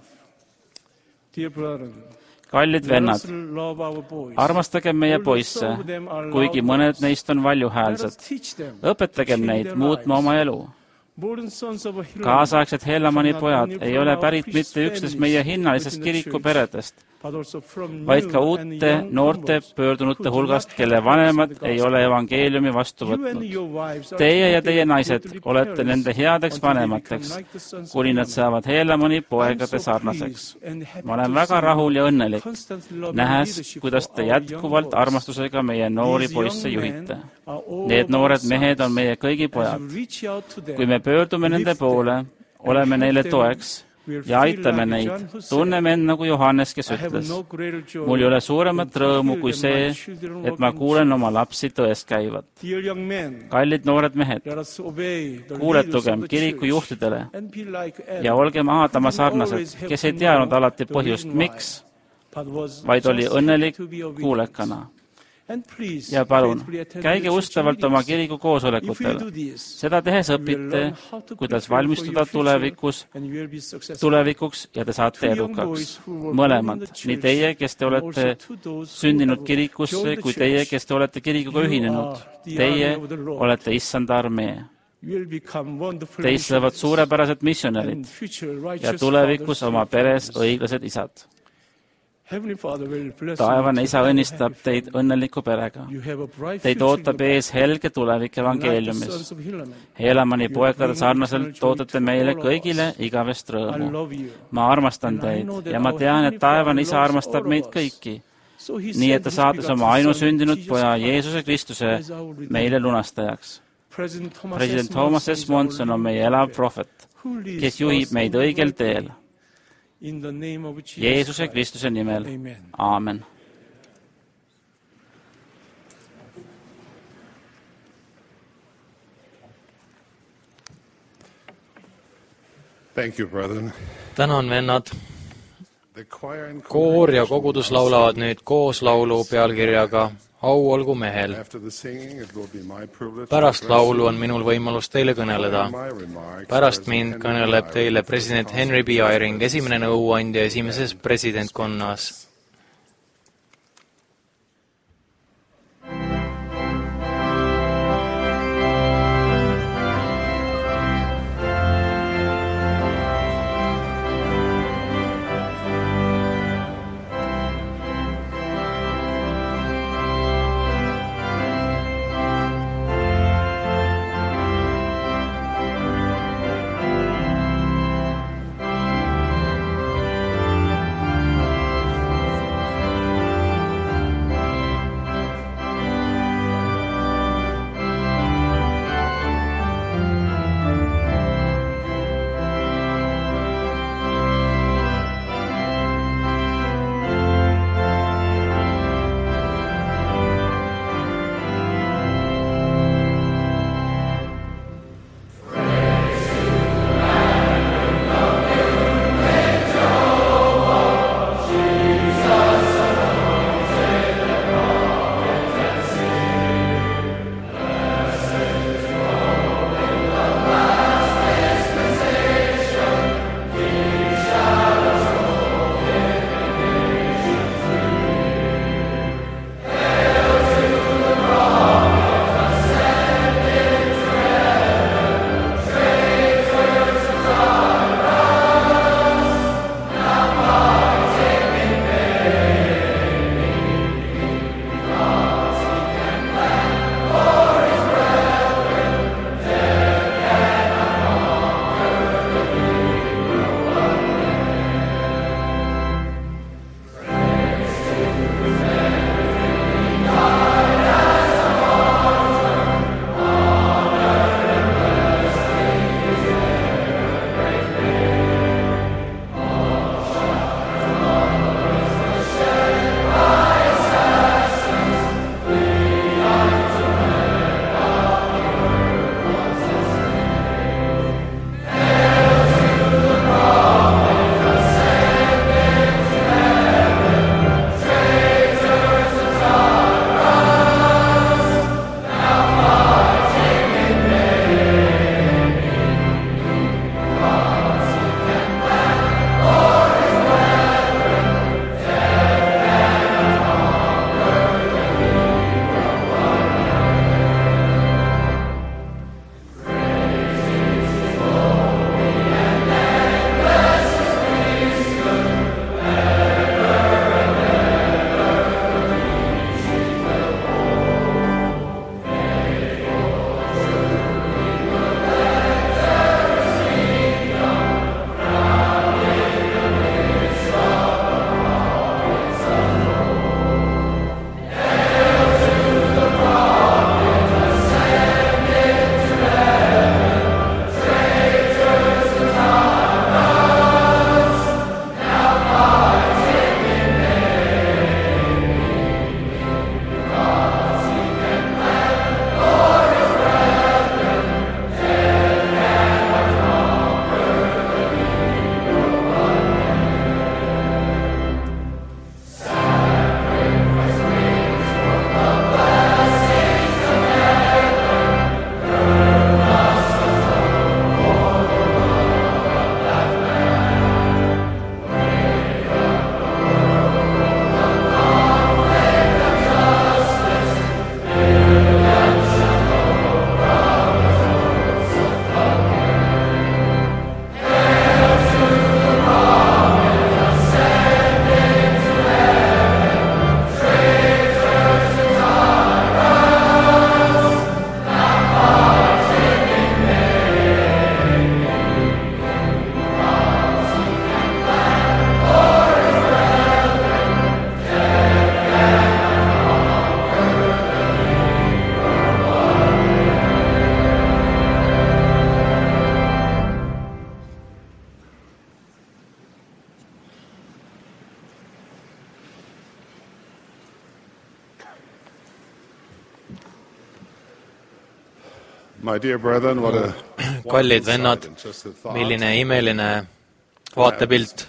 Kallid vennad, armastagem meie poisse, kuigi mõned neist on valjuhäälsed. Õpetagem neid muutma oma elu. Kaasaegsed Hellamani pojad ei ole pärit mitte üksnes meie hinnalisest kirikuperedest, vaid ka uute noorte pöördunute hulgast, kelle vanemad ei ole evangeeliumi vastu võtnud. Teie ja teie naised olete nende headeks vanemateks, kuni nad saavad Hellamani poegade sarnaseks. Ma olen väga rahul ja õnnelik, nähes, kuidas te jätkuvalt armastusega meie noori poisse juhite. Need noored mehed on meie kõigi pojad. Kui me pöördume nende poole, oleme neile toeks ja aitame neid. Tunneme end nagu Johannes, kes ütles, mul ei ole suuremat rõõmu kui see, et ma kuulen oma lapsi tões käivat. Kallid noored mehed, kuuletugem kiriku juhtidele ja olgem Aadama sarnased, kes ei teadnud alati põhjust, miks, vaid oli õnnelik kuulekana. Ja palun, käige ustavalt oma kiriku koosolekutel. Seda tehes õpite, kuidas valmistuda tulevikuks ja te saate edukaks. Mõlemad, nii teie, kes te olete sündinud kirikusse, kui teie, kes te olete kirikuga ühinenud. Teie olete issanda armee. Teist saavad suurepärased missionärid ja tulevikus oma peres õiglased isad. Taevane isa õnnistab teid õnneliku perega. Teid ootab ees helge tulevik evangeeliumis. Hellamani poegade sarnaselt tootate meile kõigile igavest rõõmu. Ma armastan teid ja ma tean, et taevane isa armastab meid kõiki. Nii et ta saatis oma ainusündinud poja Jeesuse Kristuse meile lunastajaks. President Thomas S. Monson on meie elav prohvet, kes juhib meid õigel teel. Jeesuse Kristuse nimel. Aamen. Tänan, vennad. Koor ja kogudus laulavad nüüd kooslaulu pealkirjaga Au olgu mehel. Pärast laulu on minul võimalus teile kõneleda. Pärast mind kõneleb teile president Henry B. Eyring, esimene nõuandja esimeses presidentkonnas. Kallid vennad, milline imeline vaatepilt,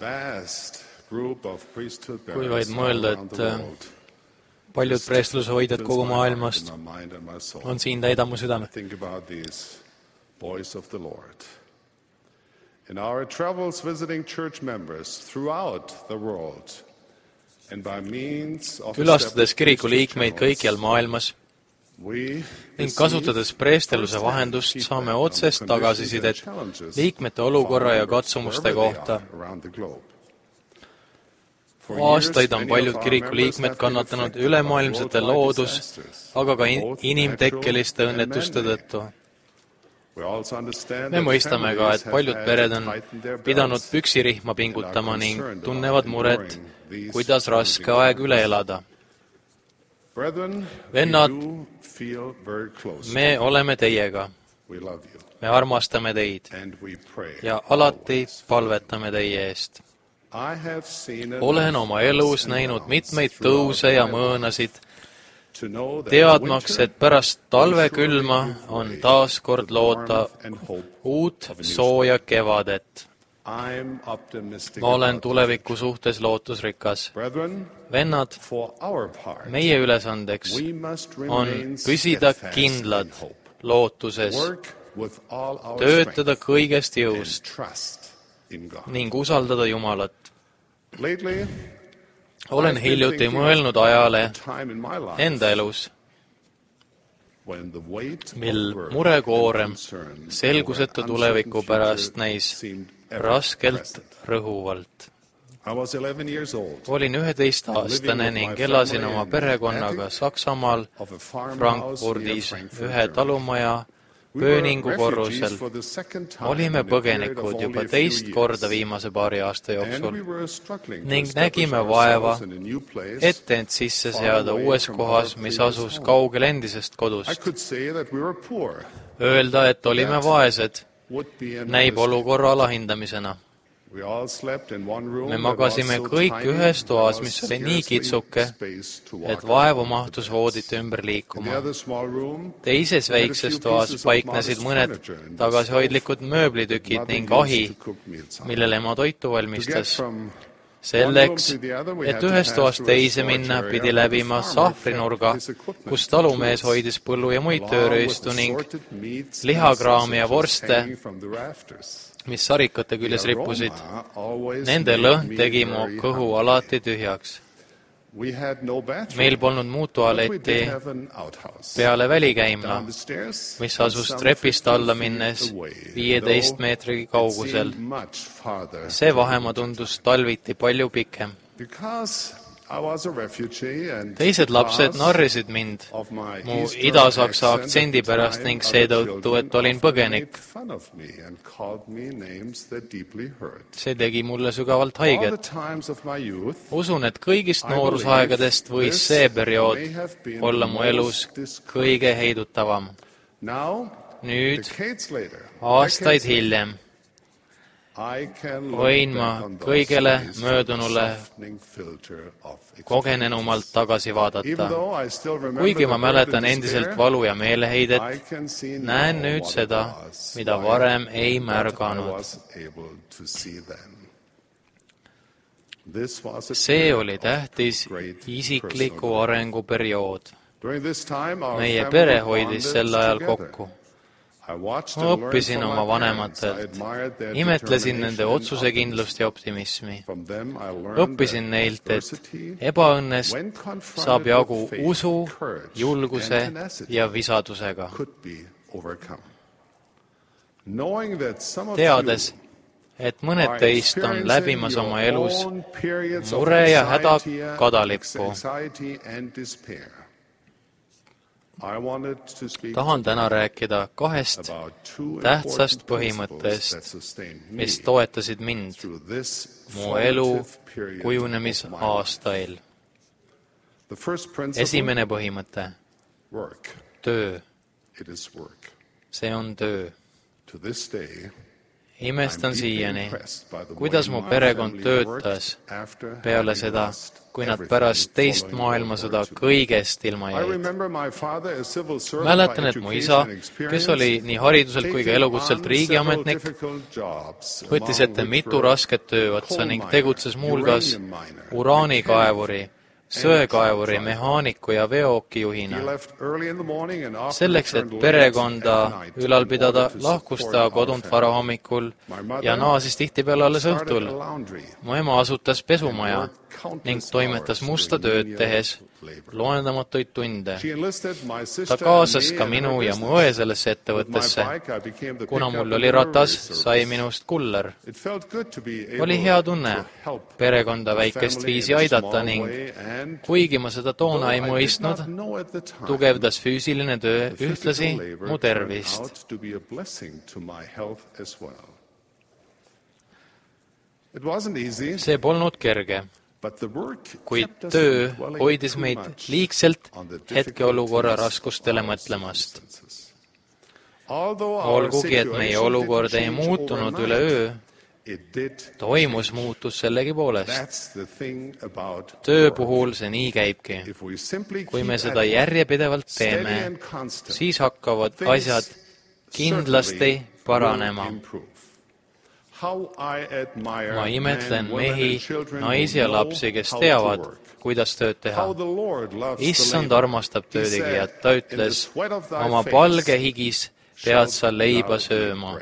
kui vaid mõelda, et paljud preestluse hoidjad kogu maailmast on siin täida mu südame. In our travels visiting church members throughout the world and by means of külastades kiriku liikmeid kõikjal maailmas ning kasutades preesteluse vahendust saame otsest tagasisidet liikmete olukorra ja katsumuste kohta. Aastaid on paljud kiriku liikmed kannatanud ülemaailmsete loodus, aga ka inimtekkeliste õnnetuste tõttu. Me mõistame ka, et paljud pered on pidanud püksirihma pingutama ning tunnevad muret, kuidas raske aeg üle elada. Vennad, me oleme teiega. Me armastame teid ja alati palvetame teie eest. Olen oma elus näinud mitmeid tõuse ja mõõnasid, teadmaks, et pärast talvekülma on taas kord loota uut sooja kevadet. Ma olen tuleviku suhtes lootusrikas. Vennad, meie ülesandeks on püsida kindlad lootuses, töötada kõigest jõust ning usaldada Jumalat. Olen hiljuti mõelnud ajale enda elus, mil murekoorem selguseta tuleviku pärast näis raskelt rõhuvalt. Olin 11-aastane ning elasin oma perekonnaga Saksamaal Frankfurdis ühe talumaja Pööningu korrusel. Olime põgenikud juba teist korda viimase paari aasta jooksul ning nägime vaeva, et end sisse seada uues kohas, mis asus kaugel endisest kodust. Öelda, et olime vaesed, näib olukorra alahindamisena. Me magasime kõik ühes toas, mis oli nii kitsuke, et vaevu mahtus voodite ümber liikuma. Teises väikses toas paiknesid mõned tagasihoidlikud mööblitükid ning ahi, millele ema toitu valmistas. Selleks, et ühest toast teise minna, pidi läbima sahvrinurga, kus talumees hoidis põllu ja muid töörööstu ning lihakraami ja vorste, mis sarikate küljes rippusid. Nende lõhn tegi mu kõhu alati tühjaks. Meil polnud muud tualetti peale välikäimla, mis asus trepist alla minnes 15 meetri kaugusel. See vahemaa tundus talviti palju pikem. Teised lapsed narrisid mind mu idasaksa aktsendi pärast ning seetõttu, et olin põgenik. See tegi mulle sügavalt haiget. Usun, et kõigist noorusaegadest võis see periood olla mu elus kõige heidutavam. Nüüd, aastaid hiljem, võin ma kõigele möödunule kogenenumalt tagasi vaadata. Kuigi ma mäletan endiselt valu ja meeleheidet, näen nüüd seda, mida varem ei märganud. See oli tähtis isikliku arengu periood. Meie pere hoidis sel ajal kokku. Ma õppisin oma vanematelt, imetlesin nende otsusekindlust ja optimismi. Õppisin neilt, et ebaõnnest saab jagu usu, julguse ja visadusega. Teades, et mõned teist on läbimas oma elus mure ja häda kadalippu, tahan täna rääkida kahest tähtsast põhimõttest, mis toetasid mind mu elu kujunemisaastal. Esimene põhimõte, töö. See on töö. Imestan siiani, kuidas mu perekond töötas peale seda, kui nad pärast teist maailmasõda kõigest ilma jäid. Mäletan, et mu isa, kes oli nii hariduselt kui ka elukutselt riigiametnik, võttis ette mitu rasket tööotsa ning tegutses muuhulgas uraanikaevuri, söekaevuri, mehaaniku ja veokijuhina. Selleks, et perekonda ülal pidada, lahkus ta kodunt varahommikul ja naasis tihtipeale alles õhtul. Mu ema asutas pesumaja ning toimetas musta tööd tehes loendamatuid tunde. Ta kaasas ka minu ja mu õe sellesse ettevõttesse. Kuna mul oli ratas, sai minust kuller. Oli hea tunne perekonda väikest viisi aidata ning kuigi ma seda toona ei mõistnud, tugevdas füüsiline töö ühtlasi mu tervist. See polnud kerge, kuid töö hoidis meid liigselt hetkeolukorra raskustele mõtlemast. Olgugi, et meie olukord ei muutunud üleöö, toimus muutus sellegi poolest. Töö puhul see nii käibki. Kui me seda järjepidevalt teeme, siis hakkavad asjad kindlasti paranema. Ma imetlen mehi, naisi ja lapsi, kes teavad, kuidas tööd teha. Issand armastab töötegijat, ta ütles, oma palge higis pead sa leiba sööma.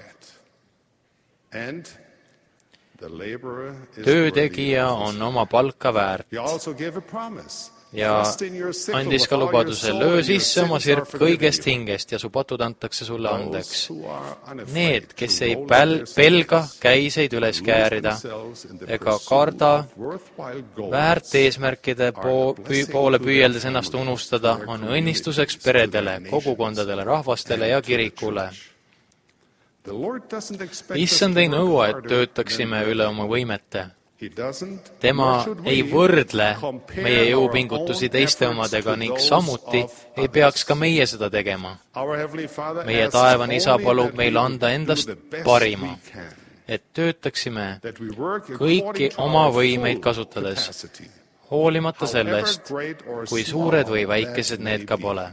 Töötegija on oma palka väärt. Ja andis ka lubaduse, löö sisse oma sirp kõigest hingest ja su patud antakse sulle andeks. Need, kes ei pelga käiseid üles käärida ega karda väärt eesmärkide poole püüeldes ennast unustada, on õnnistuseks peredele, kogukondadele, rahvastele ja kirikule. Issand ei nõua, et töötaksime üle oma võimete. Tema ei võrdle meie jõupingutusi teiste omadega ning samuti ei peaks ka meie seda tegema. Meie taevane isa palub meil anda endast parima, et töötaksime kõiki oma võimeid kasutades, hoolimata sellest, kui suured või väikesed need ka pole.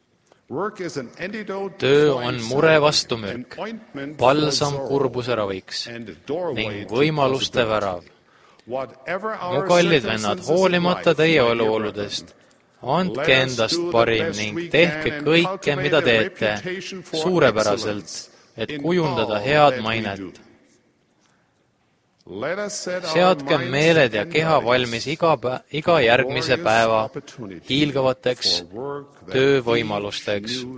Töö on mure vastumürk, balsam kurbuse raviks ning võimaluste värav. Mu kallid vennad, hoolimata teie oluoludest, andke endast parim ning tehke kõike, mida teete, suurepäraselt, et kujundada head mainet. Seadke meeled ja keha valmis iga järgmise päeva hiilgavateks töövõimalusteks.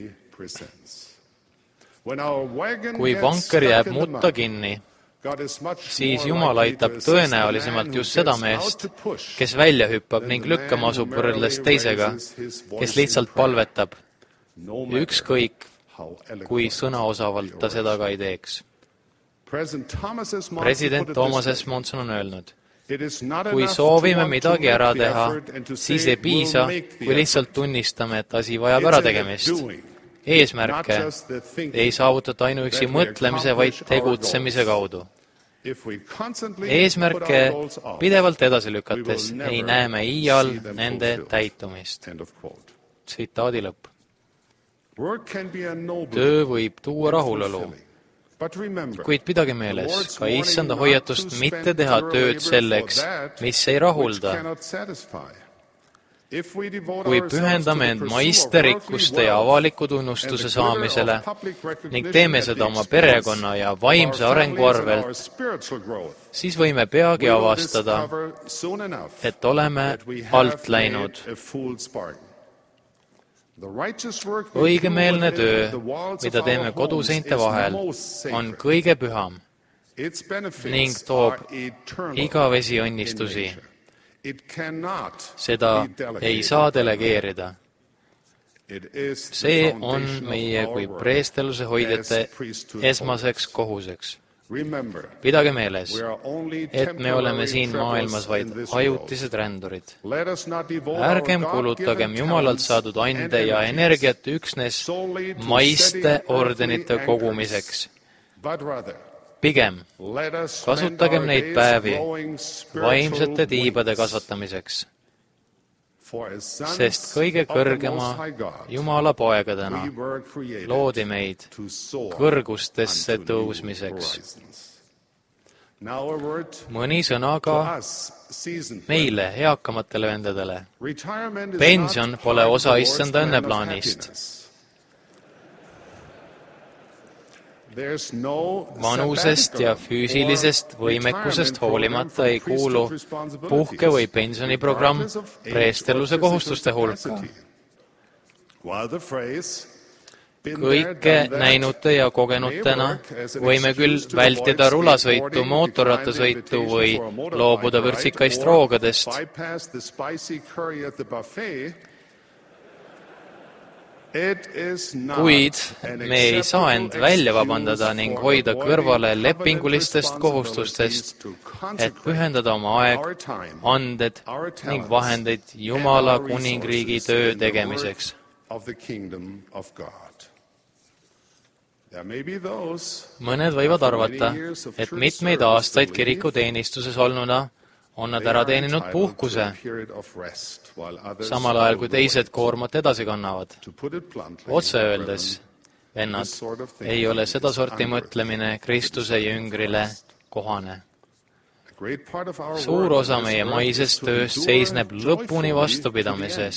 Kui vanker jääb mutta kinni, siis Jumal aitab tõenäolisemalt just seda meest, kes välja hüppab ning lükkama asub võrreldes teisega, kes lihtsalt palvetab, ükskõik, kui sõnaosavalt ta seda ka ei teeks. President Thomas S. Monson on öelnud, kui soovime midagi ära teha, siis ei piisa, kui lihtsalt tunnistame, et asi vajab ärategemist. Eesmärke ei saavutata ainuüksi mõtlemise, vaid tegutsemise kaudu. Eesmärke pidevalt edasi lükates ei näe me iial nende täitumist. Tsitaadi lõpp. Töö võib tuua rahulolu, kuid pidage meeles ka issanda hoiatust mitte teha tööd selleks, mis ei rahulda. Kui pühendame end maisterikkuste ja avaliku tunnustuse saamisele ning teeme seda oma perekonna ja vaimse arengu arvelt, siis võime peagi avastada, et oleme alt läinud. Õigemeelne töö, mida teeme koduseinte vahel, on kõige püham ning toob igavesi õnnistusi. Seda ei saa delegeerida. See on meie kui preesteluse hoidjate esmaseks kohuseks. Pidage meeles, et me oleme siin maailmas vaid ajutised rändurid. Ärgem kulutagem Jumalalt saadud ande ja energiat üksnes maiste ordenite kogumiseks, Pigem kasutagem neid päevi vaimsete tiibade kasvatamiseks, sest kõige kõrgema Jumala poegadena loodi meid kõrgustesse tõusmiseks. Mõni sõna ka meile, eakamatele vendadele. Pension pole osa issanda õnneplaanist. Vanusest ja füüsilisest võimekusest hoolimata ei kuulu puhke- või pensioniprogramm preesterluse kohustuste hulka. Kõike näinute ja kogenutena võime küll vältida rulasõitu, mootorrattasõitu või loobuda vürtsikaist roogadest, kuid me ei saa end välja vabandada ning hoida kõrvale lepingulistest kohustustest, et pühendada oma aeg, anded ning vahendeid Jumala kuningriigi töö tegemiseks. Mõned võivad arvata, et mitmeid aastaid kirikuteenistuses olnuna on nad ära teeninud puhkuse, samal ajal kui teised koormat edasi kannavad. Otse öeldes, vennad, ei ole seda sorti mõtlemine Kristuse jüngrile kohane. Suur osa meie maisest tööst seisneb lõpuni vastupidamises.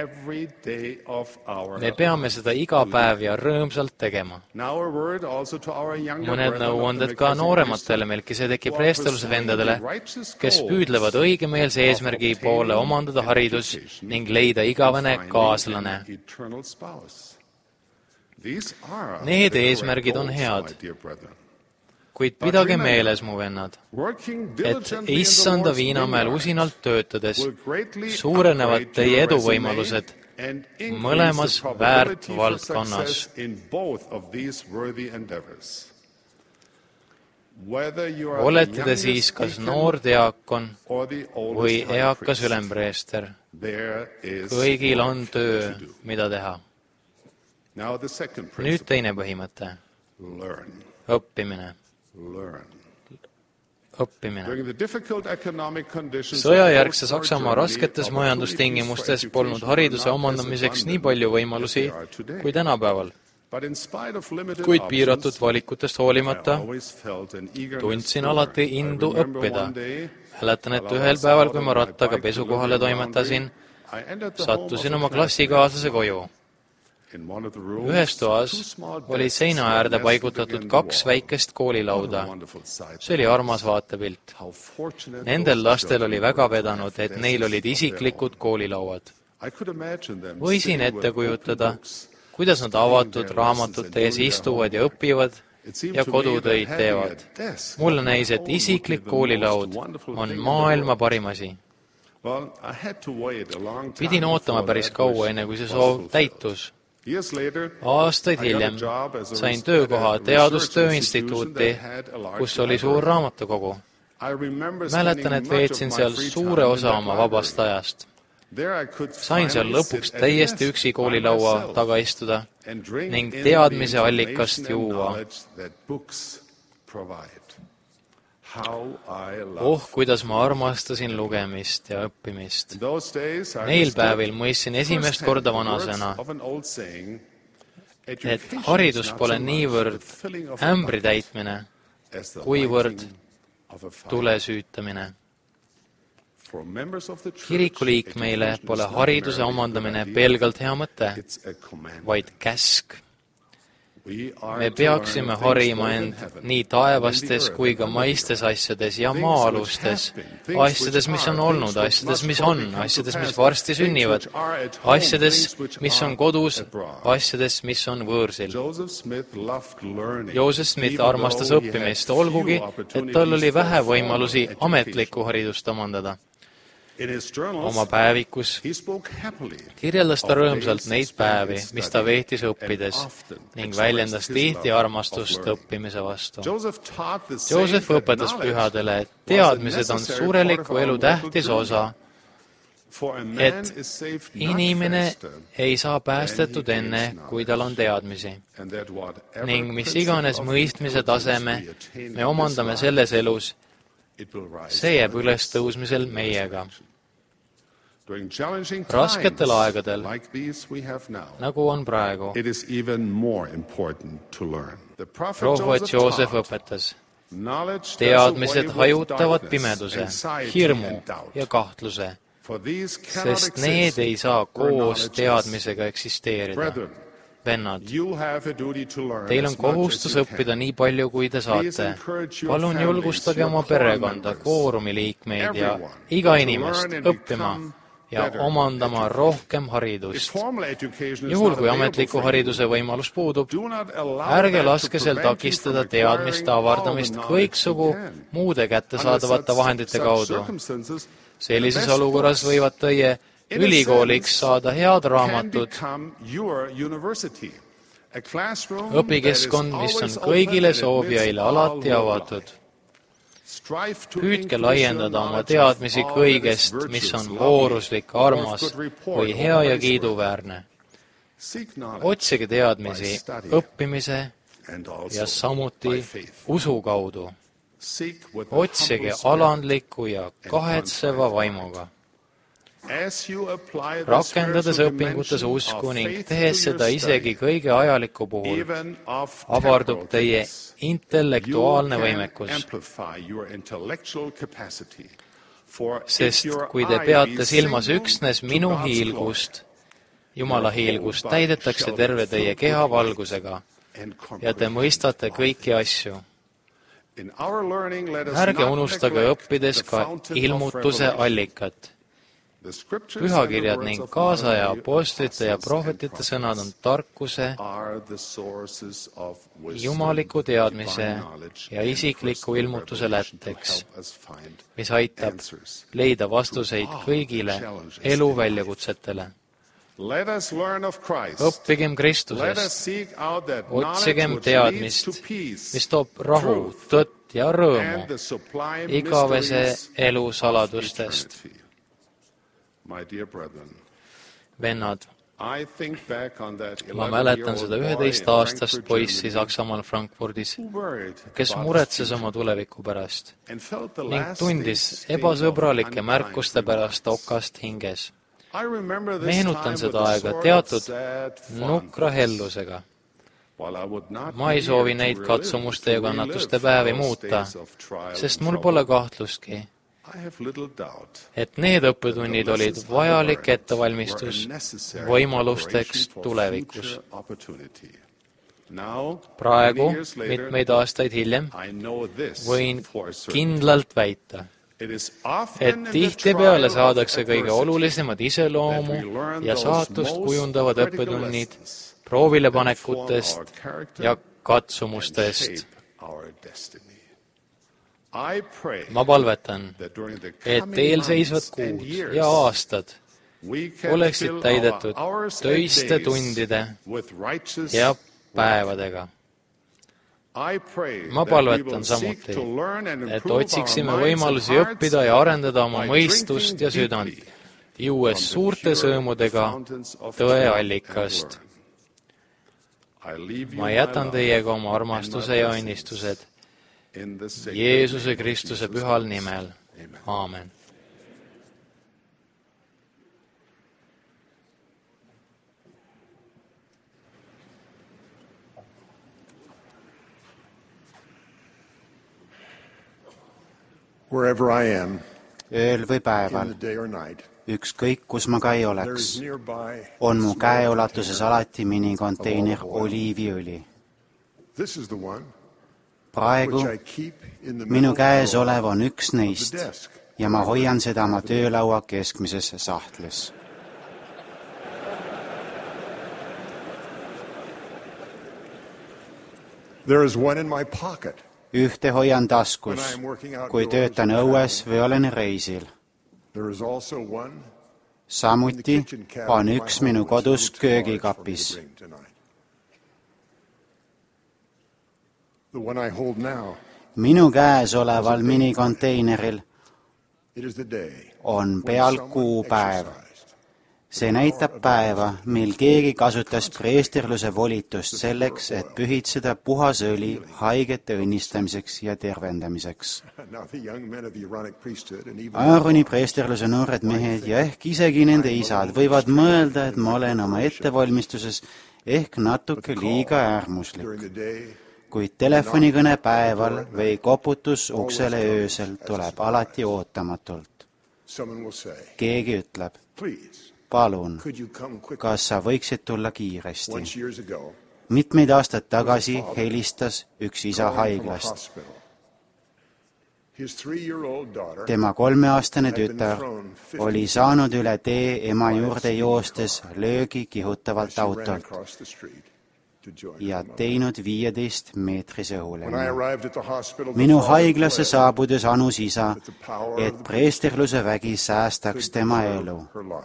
Me peame seda iga päev ja rõõmsalt tegema. Mõned nõuanded ka noorematele Melkisedeki preesteluse vendadele, kes püüdlevad õigemeelse eesmärgi poole omandada haridus ning leida igavene kaaslane. Need eesmärgid on head. Kuid pidage meeles, mu vennad, et issanda viinamäel usinalt töötades suurenevad teie eduvõimalused mõlemas väärt valdkonnas. Olete te siis kas noor diakon või eakas ülempreester, kõigil on töö, mida teha. Nüüd teine põhimõte. Õppimine. Sõjajärgse Saksamaa rasketes majandustingimustes polnud hariduse omandamiseks nii palju võimalusi kui tänapäeval. Kuid piiratud valikutest hoolimata tundsin alati indu õppida. Mäletan, et ühel päeval, kui ma rattaga pesukohale toimetasin, sattusin oma klassikaaslase koju. Ühes toas oli seina äärde paigutatud 2 väikest koolilauda. See oli armas vaatepilt. Nendel lastel oli väga vedanud, et neil olid isiklikud koolilauad. Võisin ette kujutada, kuidas nad avatud raamatute ees istuvad ja õpivad ja kodutöid teevad. Mulle näis, et isiklik koolilaud on maailma parim asi. Pidin ootama päris kaua, enne kui see soov täitus. Aastaid hiljem sain töökoha Teadustöö instituuti, kus oli suur raamatukogu. Mäletan, et veetsin seal suure osa oma vabast ajast. Sain seal lõpuks täiesti üksi koolilaua taga istuda ning teadmise allikast juua. Kuidas ma armastasin lugemist ja õppimist. Neil päevil mõistsin esimest korda vanasõna, et haridus pole niivõrd ämbri täitmine, kuivõrd tule süütamine. Kirikuliikmeile pole hariduse omandamine pelgalt hea mõte, vaid käsk. Me peaksime harima end nii taevastes kui ka maistes asjades ja maa-alustes, asjades, mis on olnud, asjades, mis on, asjades, mis varsti sünnivad, asjades, mis on kodus, asjades, mis on võõrsil. Joseph Smith armastas õppimist, olgugi, et tal oli vähe võimalusi ametlikku haridust omandada. Oma päevikus kirjeldas ta rõõmsalt neid päevi, mis ta veetis õppides ning väljendas tihti armastust õppimise vastu. Joseph õpetas pühadele, et teadmised on sureliku elu tähtis osa et inimene ei saa päästetud enne, kui tal on teadmisi. Ning mis iganes mõistmise taseme me omandame selles elus, see jääb üles tõusmisel meiega. Rasketel aegadel, nagu on praegu, prohvet Joosef õpetas, teadmised hajutavad pimeduse, hirmu ja kahtluse, sest need ei saa koos teadmisega eksisteerida. Vennad, teil on kohustus õppida nii palju, kui te saate. Palun julgustage oma perekonda, koorumi liikmeid ja iga inimest õppima ja omandama rohkem haridust. Juhul, kui ametliku hariduse võimalus puudub, ärge laske sel takistada teadmiste avardamist kõiksugu muude kättesaadavate vahendite kaudu. Sellises olukorras võivad teie ülikooliks saada head raamatud, õpikeskkond, mis on kõigile soovijaile alati avatud. Püüdke laiendada oma teadmisi kõigest, mis on vooruslik, armas või hea ja kiiduväärne. Otsige teadmisi õppimise ja samuti usu kaudu. Otsige alandliku ja kahetseva vaimuga. Rakendades õpingutes usku ning tehes seda isegi kõige ajaliku puhul, avardub teie intellektuaalne võimekus. Sest kui te peate silmas üksnes minu hiilgust, Jumala hiilgust, täidetakse terve teie keha valgusega ja te mõistate kõiki asju. Ärge unustage õppides ka ilmutuse allikat. Pühakirjad ning kaasaja apostlite ja prohvetite sõnad on tarkuse, jumaliku teadmise ja isikliku ilmutuse lätteks, mis aitab leida vastuseid kõigile elu väljakutsetele. Õppigem Kristusest, otsigem teadmist, mis toob rahu, tõtt ja rõõmu igavese elu saladustest. Vennad, ma mäletan seda 11-aastast poissi Saksamaal Frankfurdis, kes muretses oma tuleviku pärast ning tundis ebasõbralike märkuste pärast okast hinges. Meenutan seda aega teatud nukra hellusega. Ma ei soovi neid katsumuste ja kannatuste päevi muuta, sest mul pole kahtlustki, et need õppetunnid olid vajalik ettevalmistus võimalusteks tulevikus. Praegu, mitmeid aastaid hiljem, võin kindlalt väita, et tihtipeale saadakse kõige olulisemad iseloomu ja saatust kujundavad õppetunnid proovilepanekutest ja katsumustest. Ma palvetan, et eelseisvad kuud ja aastad oleksid täidetud töiste tundide ja päevadega. Ma palvetan samuti, et otsiksime võimalusi õppida ja arendada oma mõistust ja südant, juues suurte sõõmudega tõe allikast. Ma jätan teiega oma armastuse ja õnnistused Jeesuse Kristuse pühal nimel. Aamen. Ööl või päeval, ükskõik kus ma ka ei oleks, on mu käeulatuses alati minikonteineri oliiviõli. Praegu minu käes olev on üks neist ja ma hoian seda oma töölaua keskmises sahtlis. Ühte hoian taskus, kui töötan õues või olen reisil. Samuti on üks minu kodus köögikapis. Minu käes oleval minikonteineril on peal kuupäev. See näitab päeva, mil keegi kasutas preesterluse volitust selleks, et pühitseda puhas õli haigete õnnistamiseks ja tervendamiseks. Aaroni preesterluse noored mehed ja ehk isegi nende isad võivad mõelda, et ma olen oma ettevalmistuses ehk natuke liiga äärmuslik. Kuid telefonikõne päeval või koputus uksele öösel tuleb alati ootamatult. Keegi ütleb, palun, kas sa võiksid tulla kiiresti? Mitmeid aastaid tagasi helistas üks isa haiglast. Tema 3-aastane tütar oli saanud üle tee ema juurde joostes löögi kihutavalt autolt ja teinud 15-meetrise õhulennu. Minu haiglasse saabudes anus isa, et preesterluse vägi säästaks tema elu.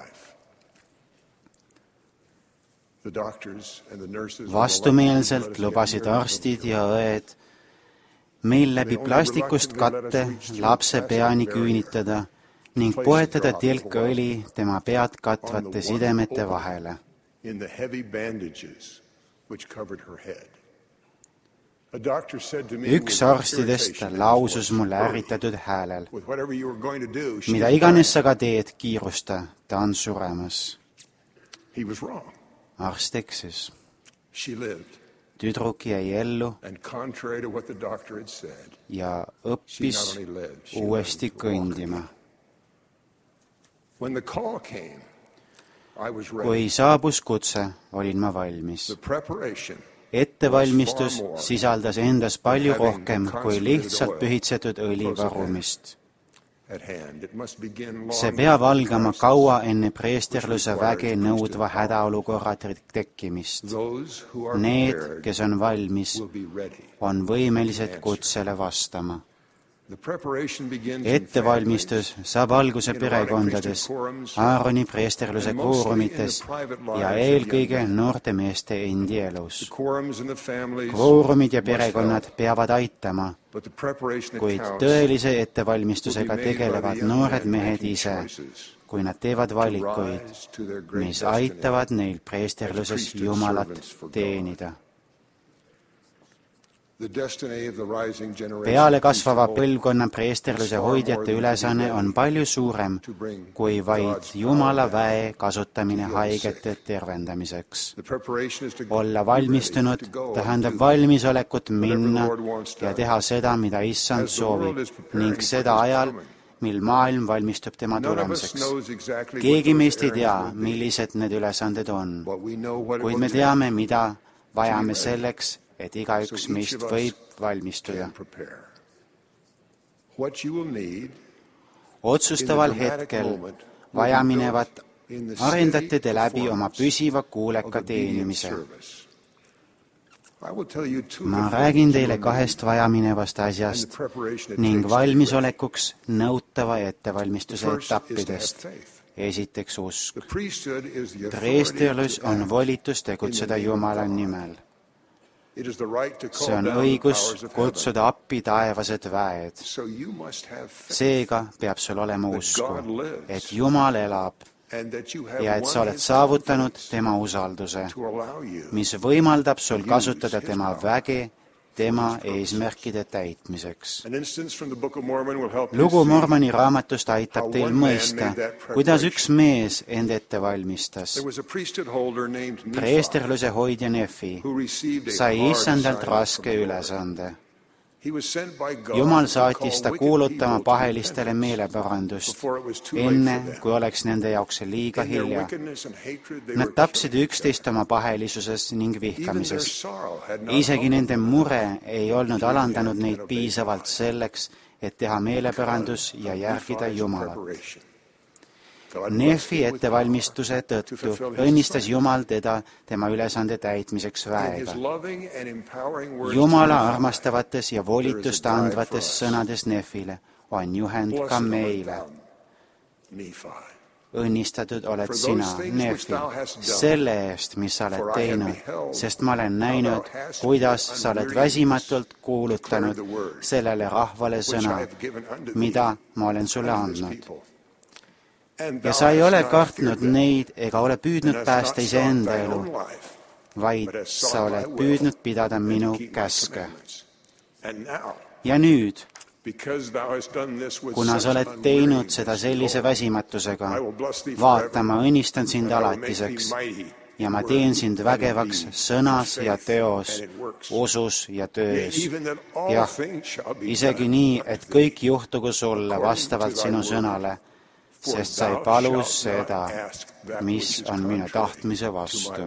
Vastumeelselt lubasid arstid ja õed meil läbi plastikust katte lapse peani küünitada ning poetada tilkõli tema pead katvate sidemete vahele. Üks arstidest lausus mulle ärritatud häälel, mida iganes sa ka teed, kiirusta, ta on suremas. Arst eksis. Tüdruk jäi ellu ja õppis uuesti kõndima. Kui saabus kutse, olin ma valmis. Ettevalmistus sisaldas endas palju rohkem kui lihtsalt pühitsetud õli varumist. See peab algama kaua enne preesterluse väge nõudva hädaolukorra tekkimist. Need, kes on valmis, on võimelised kutsele vastama. Ettevalmistus saab alguse perekondades, Aaroni preesterluse kvoorumites ja eelkõige noorte meeste endi elus. Kvoorumid ja perekonnad peavad aitama, kuid tõelise ettevalmistusega tegelevad noored mehed ise, kui nad teevad valikuid, mis aitavad neil preesterluses Jumalat teenida. Peale kasvava põlvkonna preesterluse hoidjate ülesanne on palju suurem kui vaid Jumala väe kasutamine haigete tervendamiseks. Olla valmistunud tähendab valmisolekut minna ja teha seda, mida Issand soovib, ning seda ajal, mil maailm valmistub tema tulemiseks. Keegi meist ei tea, millised need ülesanded on, kuid me teame, mida vajame selleks, et igaüks meist võib valmistuda. Otsustaval hetkel vajaminevat arendate te läbi oma püsiva kuuleka teenimise. Ma räägin teile 2 vajaminevast asjast ning valmisolekuks nõutava ettevalmistuse etappidest. Esiteks usk. Preesterlus on volitus tegutseda Jumala nimel. See on õigus kutsuda appi taevased väed. Seega peab sul olema usku, et Jumal elab ja et sa oled saavutanud tema usalduse, mis võimaldab sul kasutada tema väge tema eesmärkide täitmiseks. Lugu Mormoni raamatust aitab teil mõista, kuidas üks mees end ette valmistas. Preesterluse hoidja Nefi sai Issandalt raske ülesande. Jumal saatis ta kuulutama pahelistele meeleparandust, enne kui oleks nende jaoks liiga hilja. Nad tapsid üksteist oma pahelisuses ning vihkamises. Isegi nende mure ei olnud alandanud neid piisavalt selleks, et teha meeleparandus ja järgida Jumalat. Nefi ettevalmistuse tõttu õnnistas Jumal teda tema ülesande täitmiseks väega. Jumala armastavates ja volitust andvates sõnades Nefile on juhend ka meile. õnnistatud oled sina, Nefi, selle eest, mis sa oled teinud, sest ma olen näinud, kuidas sa oled väsimatult kuulutanud sellele rahvale sõna, mida ma olen sulle andnud. Ja sa ei ole kartnud neid ega ole püüdnud päästa iseenda elu, vaid sa oled püüdnud pidada minu käske. Ja nüüd, kuna sa oled teinud seda sellise väsimatusega, vaata, ma õnnistan sind alatiseks ja ma teen sind vägevaks sõnas ja teos, usus ja töös. Jah, isegi nii, et kõik juhtugu sulle vastavalt sinu sõnale, sest sa ei palu seda, mis on minu tahtmise vastu.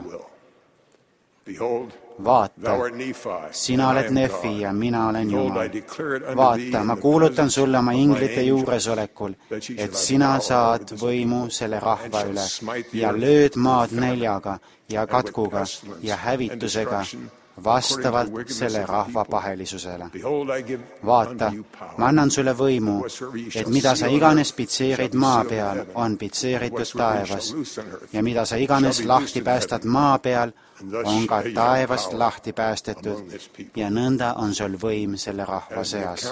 Vaata, sina oled Nefi ja mina olen Jumal. Vaata, ma kuulutan sulle oma inglite juuresolekul, et sina saad võimu selle rahva üle ja lööd maad näljaga ja katkuga ja hävitusega vastavalt selle rahva pahelisusele. Vaata, ma annan sulle võimu, et mida sa iganes pitseerid maa peal, on pitseeritud taevas, ja mida sa iganes lahti päästad maa peal, on ka taevast lahti päästetud ja nõnda on sul võim selle rahva seas.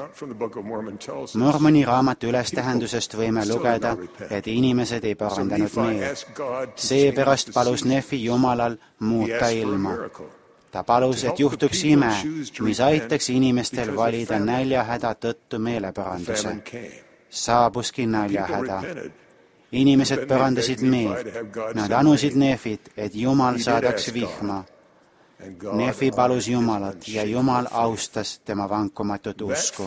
Mormoni raamatu ülestähendusest võime lugeda, et inimesed ei parandanud meelt. Seepärast palus Nefi Jumalal muuta ilma. Ta palus, et juhtuks ime, mis aitaks inimestel valida näljahäda tõttu meeleparanduse. Saabuski näljahäda. Inimesed parandasid meelt. Nad anusid Nefit, et Jumal saadaks vihma. Nefi palus Jumalat ja Jumal austas tema vankumatut usku.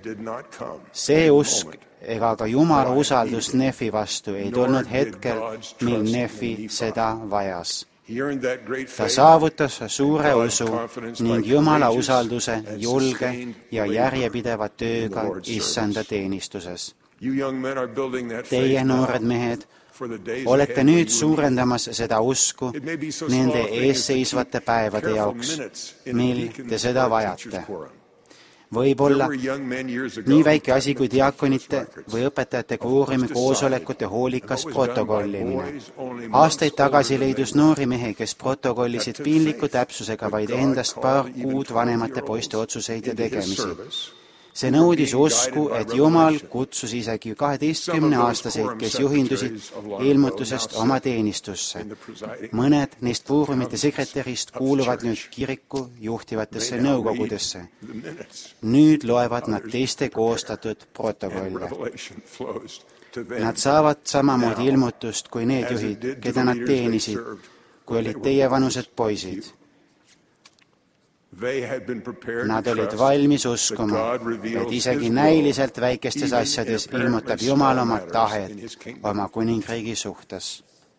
See usk ega ka Jumala usaldus Nefi vastu ei tulnud hetkel, mil Nefi seda vajas. Ta saavutas suure usu ning Jumala usalduse julge ja järjepideva tööga issanda teenistuses. Teie, noored mehed, olete nüüd suurendamas seda usku nende eesseisvate päevade jaoks, mil te seda vajate. Võib-olla nii väike asi kui diakonite või õpetajate kvoorumi koosolekute hoolikas protokollimine. Aastaid tagasi leidus noori mehi, kes protokollisid piinliku täpsusega vaid endast paar kuud vanemate poiste otsuseid ja tegemisi. See nõudis usku, et Jumal kutsus isegi 12-aastaseid, kes juhindusid ilmutusest oma teenistusse. Mõned neist kvoorumite sekretärist kuuluvad nüüd kiriku juhtivatesse nõukogudesse. Nüüd loevad nad teiste koostatud protokolle. Nad saavad samamoodi ilmutust kui need juhid, keda nad teenisid, kui olid teie vanused poisid. Nad olid valmis uskuma, et isegi näiliselt väikestes asjades ilmutab Jumal oma tahet oma kuningriigi suhtes.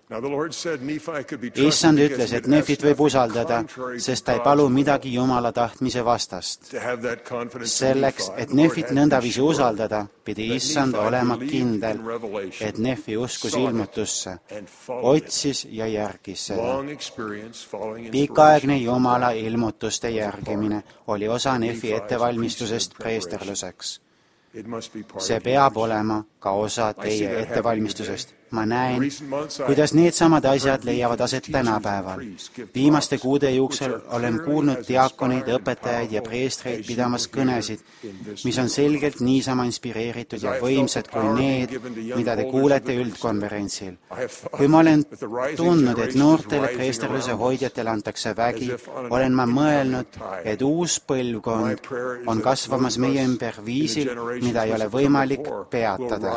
Issand ütles, et Nefit võib usaldada, sest ta ei palu midagi Jumala tahtmise vastast. Selleks, et Nefit nõndaviisi usaldada, pidi Issand olema kindel, et Nefi uskus ilmutusse, otsis ja järgis seda. Pikaaegne Jumala ilmutuste järgimine oli osa Nefi ettevalmistusest preesterluseks. See peab olema ka osa teie ettevalmistusest. Ma näen, kuidas needsamad asjad leiavad aset tänapäeval. Viimaste kuude jooksul olen kuulnud diakoneid, õpetajaid ja preestreid pidamas kõnesid, mis on selgelt niisama inspireeritud ja võimsad kui need, mida te kuulete üldkonverentsil. Kui ma olen tundnud, et noortele preesterluse hoidjatele antakse vägi, olen ma mõelnud, et uus põlvkond on kasvamas meie ümber viisil, mida ei ole võimalik peatada.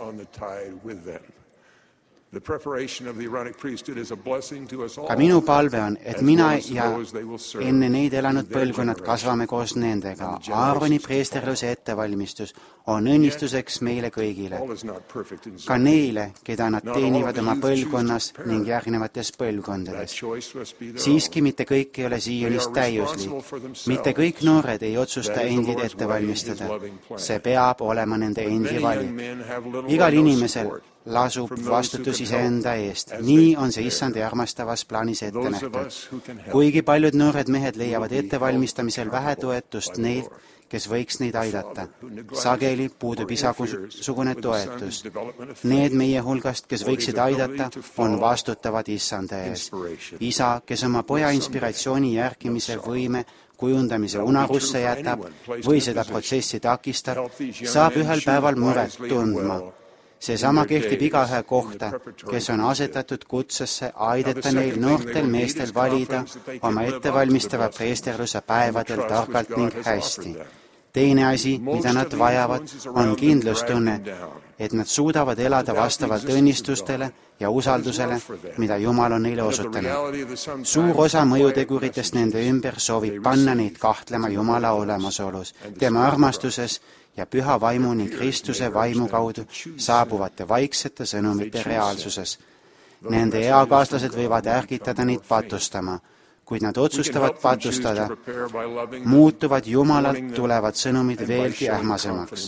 Ka minu palve on, et mina ja enne neid elanud põlvkonnad kasvame koos nendega. Aaroni preesterluse ettevalmistus on õnnistuseks meile kõigile. Ka neile, keda nad teenivad oma põlvkonnas ning järgnevates põlvkondades. Siiski mitte kõik ei ole siianist täiuslik. Mitte kõik noored ei otsusta endid ette valmistada. See peab olema nende endi valik. Igal inimesel lasub vastutus iseenda eest. Nii on see issandi armastavas plaanis ette nähtud. Kuigi paljud noored mehed leiavad ettevalmistamisel vähe toetust neilt, kes võiks neid aidata. Sageli puudub isasugune toetus. Need meie hulgast, kes võiksid aidata, on vastutavad Issanda ees. Isa, kes oma poja inspiratsiooni järgimise võime kujundamise unarusse jätab või seda protsessi takistab, saab ühel päeval muret tundma. Seesama kehtib igaühe kohta, kes on asetatud kutsesse aidata neil noortel meestel valida oma ettevalmistava preesterluse päevadel targalt ning hästi. Teine asi, mida nad vajavad, on kindlustunne, et nad suudavad elada vastavalt õnnistustele ja usaldusele, mida Jumal on neile osutanud. Suur osa mõjuteguritest nende ümber soovib panna neid kahtlema Jumala olemasolus, tema armastuses ja püha vaimu ning Kristuse vaimu kaudu saabuvate vaiksete sõnumite reaalsuses. Nende eakaaslased võivad ärgitada neid patustama, kuid nad otsustavad patustada, muutuvad Jumalalt tulevad sõnumid veelgi ähmasemaks.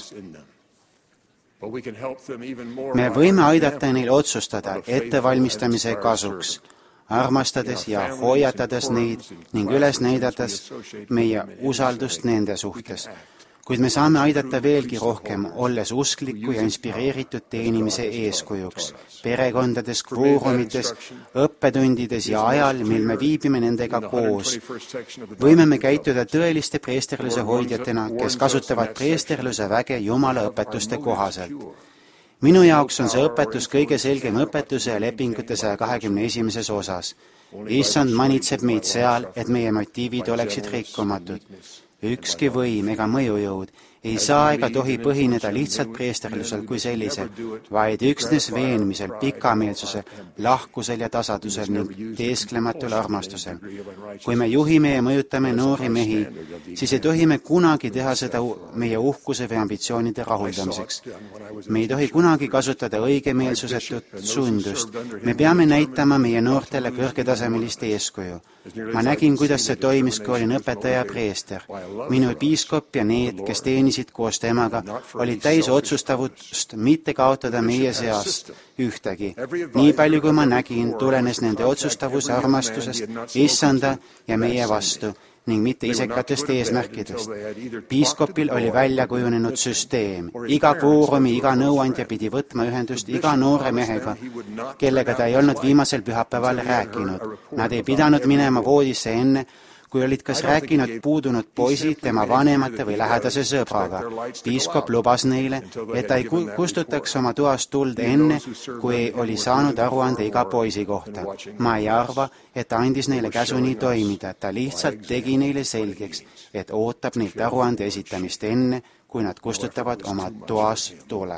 Me võime aidata neil otsustada ettevalmistamise kasuks, armastades ja hoiatades neid ning üles näidates meie usaldust nende suhtes. Kuid me saame aidata veelgi rohkem, olles uskliku ja inspireeritud teenimise eeskujuks, perekondades, kvoorumites, õppetundides ja ajal, mil me viibime nendega koos. Võime me käituda tõeliste preesterluse hoidjatena, kes kasutavad preesterluse väge Jumala õpetuste kohaselt. Minu jaoks on see õpetus kõige selgem õpetuse ja lepingute 121. osas. Issand manitseb meid seal, et meie motiivid oleksid rikkumatud. Ükski võim ega mõjujõud ei saa ega tohi põhineda lihtsalt preesterlusel kui sellisel, vaid üksnes veenmisel, pikameelsusel, lahkusel ja tasadusel ning teesklematul armastusel. Kui me juhime ja mõjutame noori mehi, siis ei tohi me kunagi teha seda meie uhkuse või ambitsioonide rahuldamiseks. Me ei tohi kunagi kasutada õigemeelsusetut sundust. Me peame näitama meie noortele kõrgetasemelist eeskuju. Ma nägin, kuidas see toimis, kui olin õpetaja ja preester. Minu piiskop ja need, kes teenisid koos temaga, olid täis otsustavust mitte kaotada meie seast ühtegi. Nii palju, kui ma nägin, tulenes nende otsustavus armastusest, Issanda ja meie vastu ning mitte isekatest eesmärkidest. Piiskopil oli välja kujunenud süsteem. Iga foorumi, iga nõuandja pidi võtma ühendust iga noore mehega, kellega ta ei olnud viimasel pühapäeval rääkinud. Nad ei pidanud minema voodisse enne, kui olid kas rääkinud puudunud poisid tema vanemate või lähedase sõbraga. Piiskop lubas neile, et ta ei kustutaks oma toast tuld enne, kui oli saanud aruande iga poisi kohta. Ma ei arva, et ta andis neile käsu nii toimida. Ta lihtsalt tegi neile selgeks, et ootab neilt aruande esitamist enne, kui nad kustutavad oma toas tule.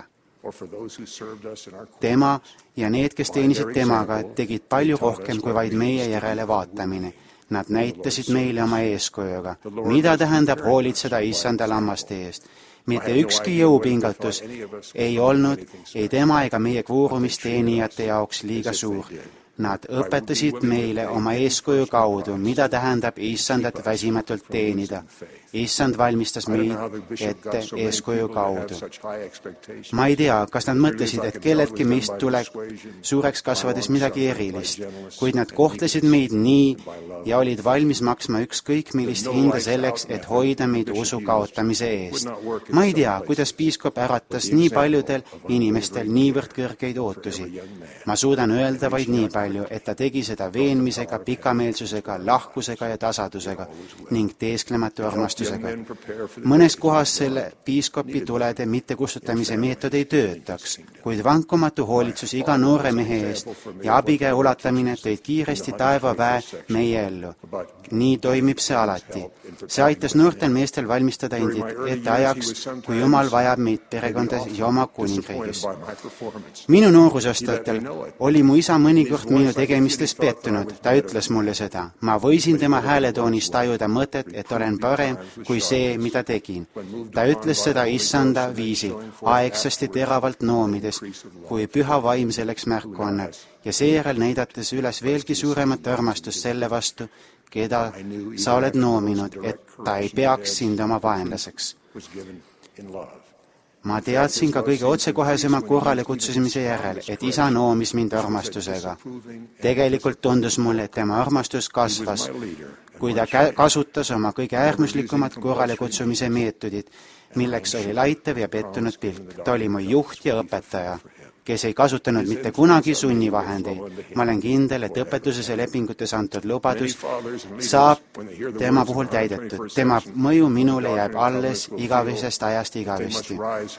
Tema ja need, kes teenisid temaga, tegid palju rohkem kui vaid meie järele vaatamine. Nad näitasid meile oma eeskujuga, mida tähendab hoolitseda Issanda lammaste eest. Mitte ükski jõupingatus ei olnud ei tema ega meie kvoorumisteenijate jaoks liiga suur. Nad õpetasid meile oma eeskuju kaudu, mida tähendab Issandat väsimatult teenida. Issand valmistas meid ette eeskuju kaudu. Ma ei tea, kas nad mõtlesid, et kelleltki meist tuleb suureks kasvades midagi erilist, kuid nad kohtlesid meid nii ja olid valmis maksma ükskõik millist hinda selleks, et hoida meid usu kaotamise eest. Ma ei tea, kuidas piiskop äratas nii paljudel inimestel niivõrd kõrgeid ootusi. Ma suudan öelda vaid nii palju, et ta tegi seda veenmisega, pikameelsusega, lahkusega ja tasadusega ning teesklematu armastusega. Mõnes kohas selle piiskopi tulede mittekustutamise meetod ei töötaks, kuid vankumatu hoolitsus iga noore mehe eest ja abikäe ulatamine tõid kiiresti taevaväe meie ellu. Nii toimib see alati. See aitas noortel meestel valmistada endid ette ajaks, kui Jumal vajab meid perekondas ja oma kuningriigis. Minu noorusastatel oli mu isa mõnikord minu tegemistes pettunud. Ta ütles mulle seda. Ma võisin tema hääletoonist tajuda mõtet, et olen parem kui see, mida tegin. Ta ütles seda Issanda viisil, aegsasti teravalt noomides, kui püha vaim selleks märku annab, ja seejärel näidates üles veelgi suuremat armastust selle vastu, keda sa oled noominud, et ta ei peaks sind oma vaenlaseks. ma teadsin ka kõige otsekohesema korrale kutsumise järel, et isa noomis mind armastusega. Tegelikult tundus mulle, et tema armastus kasvas, kui ta kasutas oma kõige äärmuslikumat korrale kutsumise meetodid, milleks oli laitev ja pettunud pilk. Ta oli mu juht ja õpetaja, kes ei kasutanud mitte kunagi sunnivahendeid. Ma olen kindel, et õpetuses ja lepingutes antud lubadus saab tema puhul täidetud. Tema mõju minule jääb alles igavesest ajast igavesti.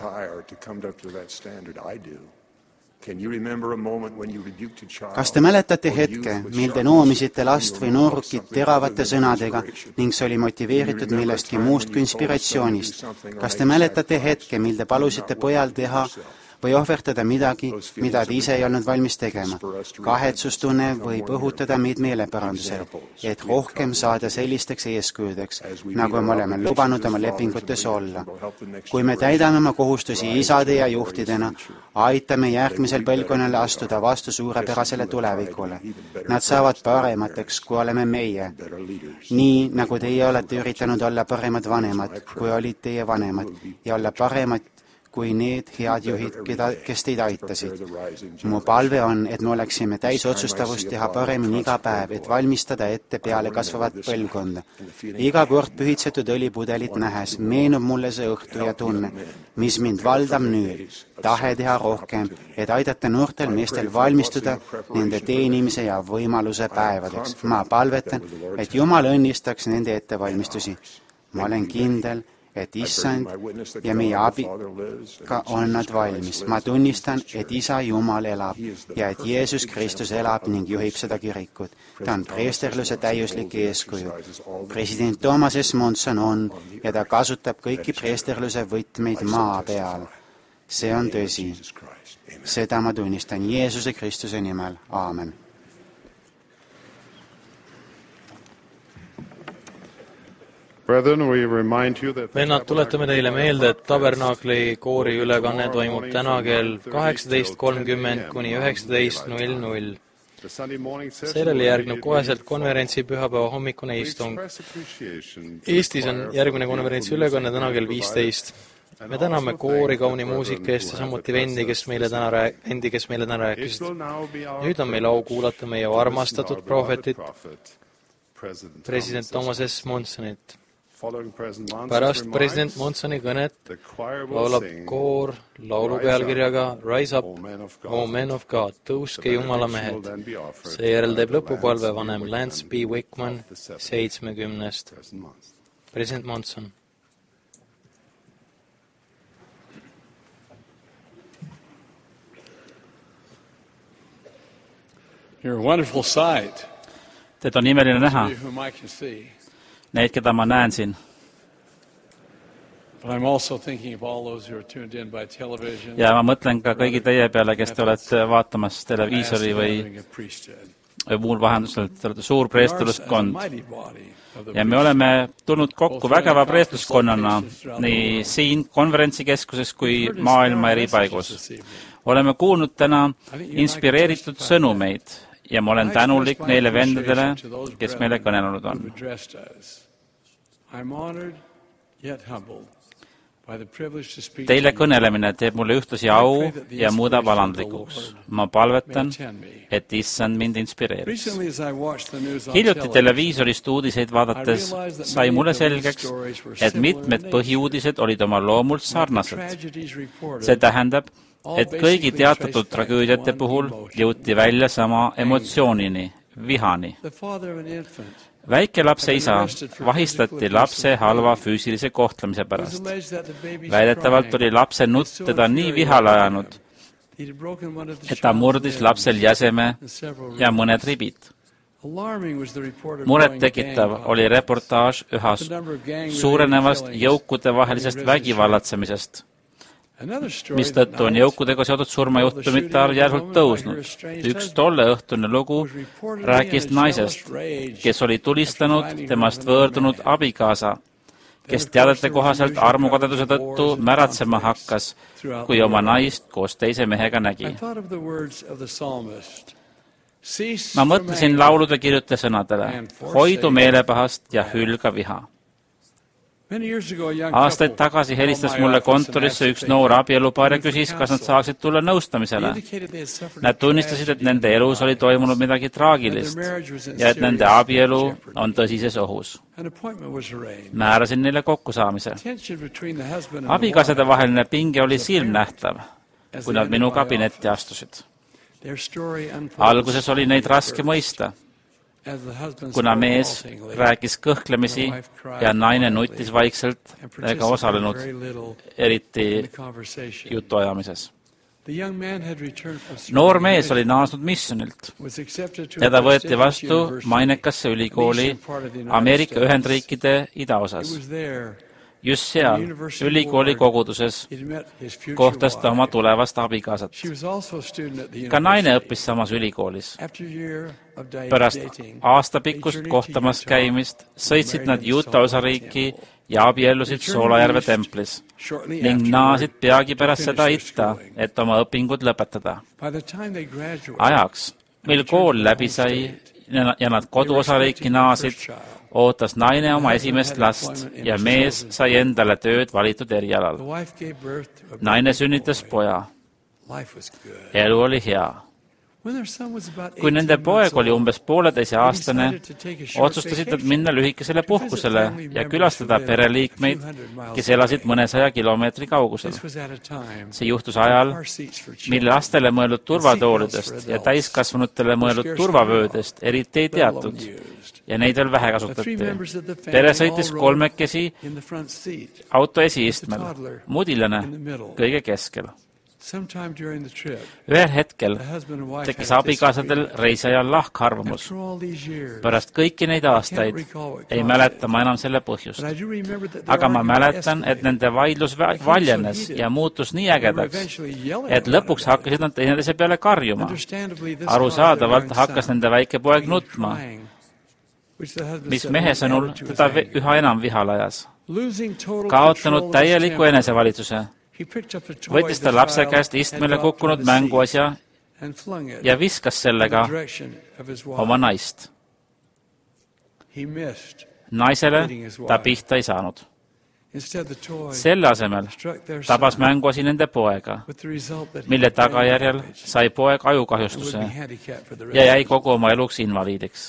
Kas te mäletate hetke, mil te noomisite last või noorukit teravate sõnadega ning see oli motiveeritud millestki muust kui inspiratsioonist? Kas te mäletate hetke, mil te palusite pojal teha või ohverdada midagi, mida ta ise ei olnud valmis tegema? Kahetsustunne võib õhutada meid meeleparandusele, et rohkem saada sellisteks eeskujudeks, nagu me oleme lubanud oma lepingutes olla. Kui me täidame oma kohustusi isade ja juhtidena, aitame järgmisel põlvkonnale astuda vastu suurepärasele tulevikule. Nad saavad paremateks, kui oleme meie. Nii, nagu teie olete üritanud olla paremad vanemad, kui olid teie vanemad, ja olla paremad kui need head juhid, kes teid aitasid. Mu palve on, et me oleksime täis otsustavust teha paremini iga päev, et valmistada ette peale kasvavat põlvkonda. Iga kord pühitsetud õlipudelit nähes meenub mulle see õhtu ja tunne, mis mind valdab nüüd, tahe teha rohkem, et aidata noortel meestel valmistuda nende teenimise ja võimaluse päevadeks. Ma palvetan, et Jumal õnnistaks nende ettevalmistusi. Ma olen kindel, et Issand ja meie abiga on nad valmis. Ma tunnistan, et Isa Jumal elab ja et Jeesus Kristus elab ning juhib seda kirikut. Ta on preesterluse täiuslik eeskuju. President Thomas S. Monson on ja ta kasutab kõiki preesterluse võtmeid maa peal. See on tõsi. Seda ma tunnistan Jeesuse Kristuse nimel. Aamen. Vennad, tuletame teile meelde, et tabernaakli koori ülekanne toimub täna kell 18:30 kuni 19:00. Sellele järgneb koheselt konverentsi pühapäeva hommikune istung. Eestis on järgmine konverentsi ülekanne täna kell 15. Me täname koori kauni muusika eest ja samuti vendi, kes meile täna rääkisid. Nüüd on meil au kuulata meie armastatud prohvetit, president Thomas S. Monsonit. Pärast president Monsoni kõnet laulab koor laulu pealkirjaga Rise Up, O Men of God, tõuske Jumala mehed. Seejärel teeb lõpupalve vanem Lance B. Wickman 70. President Monson. You're a wonderful sight. Teid on imeline näha. Neid, keda ma näen siin. Ja ma mõtlen ka kõigi teie peale, kes te olete vaatamas televiisori või muul vahendusel. Te olete suur preestluskond. Ja me oleme tulnud kokku vägeva preestluskonnana nii siin konverentsikeskuses kui maailma eri paigus. Oleme kuulnud täna inspireeritud sõnumeid ja ma olen tänulik neile vendadele, kes meile kõnelenud on. Teile kõnelemine teeb mulle ühtlasi au ja muudab alandlikuks. Ma palvetan, et Issand mind inspireeriks. Hiljuti televiisorist uudiseid vaadates sai mulle selgeks, et mitmed põhiuudised olid oma loomult sarnased. See tähendab, et kõigi teatatud tragöödiate puhul jõuti välja sama emotsioonini, vihani. Väikelapse isa vahistati lapse halva füüsilise kohtlemise pärast. Väidetavalt oli lapse nutt teda nii vihale ajanud, et ta murdis lapsel jäseme ja mõned ribid. Muret tekitav oli reportaaž üha suurenevast jõukude vahelisest vägivallatsemisest, mistõttu on jõukudega seotud surmajuhtumite arv järsult tõusnud. Üks tolleõhtune lugu rääkis naisest, kes oli tulistanud temast võõrdunud abikaasa, kes teadete kohaselt armukadeduse tõttu märatsema hakkas, kui oma naist koos teise mehega nägi. Ma mõtlesin laulude kirjutaja sõnadele, hoidu meelepahast ja hülga viha. Aastaid tagasi helistas mulle kontorisse üks noor abielupaar ja küsis, kas nad saaksid tulla nõustamisele. Nad tunnistasid, et nende elus oli toimunud midagi traagilist ja et nende abielu on tõsises ohus. Määrasin neile kokkusaamise. Abikaasade vaheline pinge oli silmnähtav, kui nad minu kabinetti astusid. Alguses oli neid raske mõista, kuna mees rääkis kõhklemisi ja naine nutis vaikselt ega osalenud eriti jutuajamises. Noor mees oli naasnud missioonilt ja ta võeti vastu mainekasse ülikooli Ameerika Ühendriikide idaosas. Just seal, ülikooli koguduses, kohtas ta oma tulevast abikaasat. Ka naine õppis samas ülikoolis. Pärast aastapikkust kohtamas käimist sõitsid nad Utah osariiki ja abiellusid Soolajärve templis ning naasid peagi pärast seda itta, et oma õpingud lõpetada. Ajaks, mil kool läbi sai ja nad koduosariiki naasid, ootas naine oma esimest last ja mees sai endale tööd valitud erialal. Naine sünnitas poja. Elu oli hea. Kui nende poeg oli umbes 1,5-aastane, otsustasid nad minna lühikesele puhkusele ja külastada pereliikmeid, kes elasid mõnesaja kilomeetri kaugusel. See juhtus ajal, mil lastele mõeldud turvatoolidest ja täiskasvanutele mõeldud turvavöödest eriti ei teatud ja neid veel vähe kasutati. Pere sõitis kolmekesi auto esiistmel, mudilane kõige keskel. Ühel hetkel tekkis abikaasadel reisijal lahkarvamus. Pärast kõiki neid aastaid ei mäleta ma enam selle põhjust. Aga ma mäletan, et nende vaidlus valjenes ja muutus nii ägedaks, et lõpuks hakkasid nad teineteise peale karjuma. Arusaadavalt hakkas nende väike poeg nutma, mis mehe sõnul teda üha enam vihale ajas. Kaotanud täieliku enesevalitsuse, võttis ta lapse käest istmele kukkunud mänguasja ja viskas sellega oma naist. Naisele ta pihta ei saanud. Selle asemel tabas mänguasi nende poega, mille tagajärjel sai poeg ajukahjustuse ja jäi kogu oma eluks invaliidiks.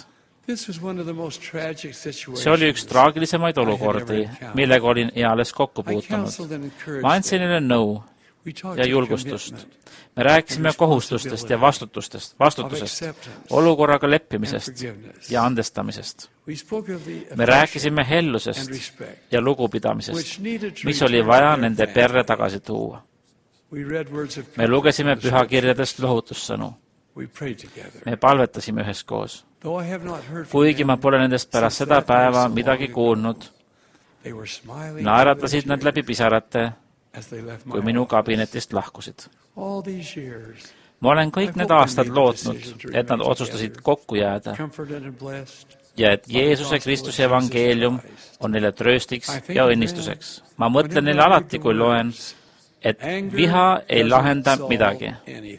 See oli üks traagilisemaid olukordi, millega olin eales kokku puutunud. Ma andsin neile nõu ja julgustust. Me rääkisime kohustustest ja vastutusest, olukorraga leppimisest ja andestamisest. Me rääkisime hellusest ja lugupidamisest, mis oli vaja nende perre tagasi tuua. Me lugesime pühakirjadest lohutussõnu. Me palvetasime üheskoos. Kuigi ma pole nendest pärast seda päeva midagi kuulnud, naeratasid nad läbi pisarate, kui minu kabinetist lahkusid. Ma olen kõik need aastad lootnud, et nad otsustasid kokku jääda ja et Jeesuse Kristuse evangeelium on neile trööstiks ja õnnistuseks. Ma mõtlen neile alati, kui loen, et viha ei lahenda midagi.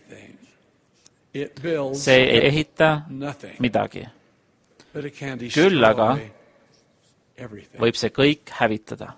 See ei ehita midagi. Küll aga võib see kõik hävitada.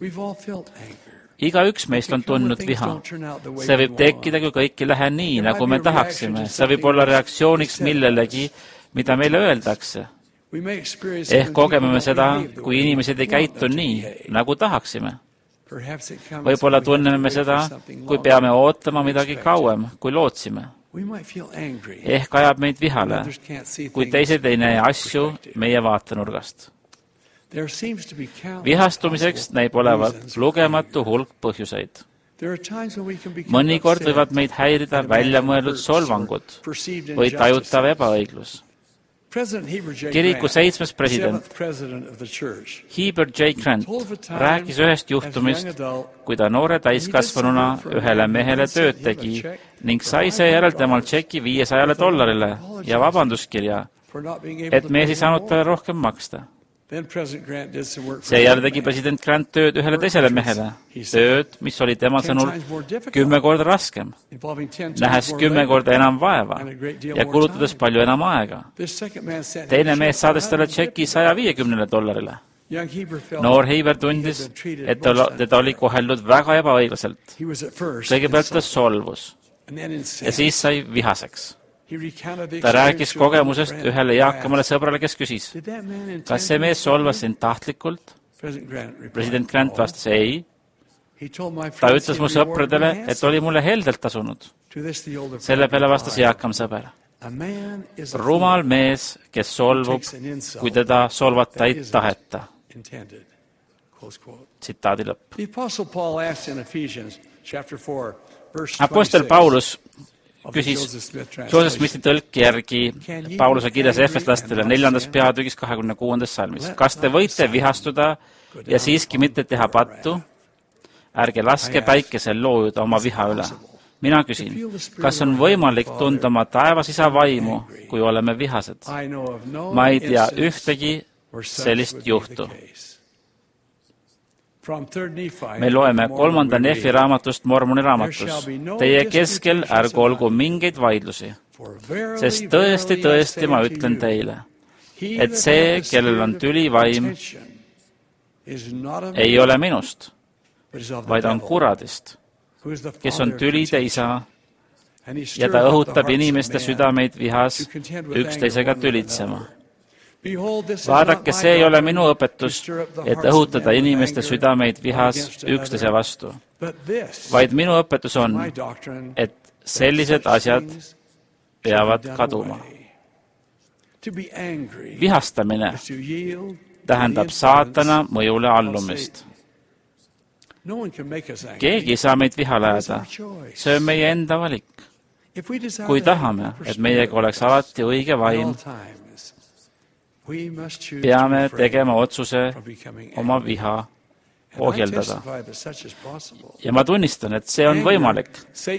Igaüks meist on tundnud viha. See võib tekkida, kui kõik ei lähe nii, nagu me tahaksime. See võib olla reaktsiooniks millelegi, mida meile öeldakse. Ehk kogeme me seda, kui inimesed ei käitu nii, nagu tahaksime. Võib-olla tunneme me seda, kui peame ootama midagi kauem, kui lootsime. Ehk ajab meid vihale, kui teised ei näe asju meie vaatenurgast. Vihastumiseks näib olevat lugematu hulk põhjuseid. Mõnikord võivad meid häirida väljamõeldud solvangud või tajutav ebaõiglus. Kiriku 7. president Heber J. Grant rääkis ühest juhtumist, kui ta noore täiskasvanuna ühele mehele tööd tegi ning sai seejärel temal tšeki $500 ja vabanduskirja, et mees ei saanud talle rohkem maksta. Seejärel tegi president Grant tööd ühele teisele mehele, tööd, mis oli tema sõnul 10 korda raskem, nähes 10 korda enam vaeva ja kulutades palju enam aega. Teine mees saades talle tšeki $150. Noor Heiber tundis, et teda oli koheldud väga ebaõiglaselt. Kõigepealt ta solvus ja siis sai vihaseks. Ta rääkis kogemusest ühele eakamale sõbrale, kes küsis, kas see mees solvas sind tahtlikult? President Grant vastas ei. Ta ütles mu sõpradele, et oli mulle heldelt tasunud. Selle peale vastas eakam sõber. Rumal mees, kes solvub, kui teda solvata ei taheta. Tsitaadi lõpp. Apostel Paulus küsis Joseph Smithi tõlki järgi Pauluse kirjas Efeslastele 4. peatükis 26. salmis. Kas te võite vihastuda ja siiski mitte teha pattu? Ärge laske päikesel loojuda oma viha üle. Mina küsin, kas on võimalik tunda oma taevas isa vaimu, kui oleme vihased? Ma ei tea ühtegi sellist juhtu. Me loeme 3. Nefi raamatust Mormoni raamatus. Teie keskel ärgu olgu mingeid vaidlusi, sest tõesti ma ütlen teile, et see, kellel on tüli vaim, ei ole minust, vaid on kuradist, kes on tülide isa ja ta õhutab inimeste südameid vihas üksteisega tülitsema. Vaadake, see ei ole minu õpetus, et õhutada inimeste südameid vihas üksteise vastu, vaid minu õpetus on, et sellised asjad peavad kaduma. Vihastamine tähendab saatana mõjule allumist. Keegi ei saa meid vihale ajada, see on meie enda valik. Kui tahame, et meiega oleks alati õige vaim, peame tegema otsuse oma viha ohjeldada. Ja ma tunnistan, et see on võimalik.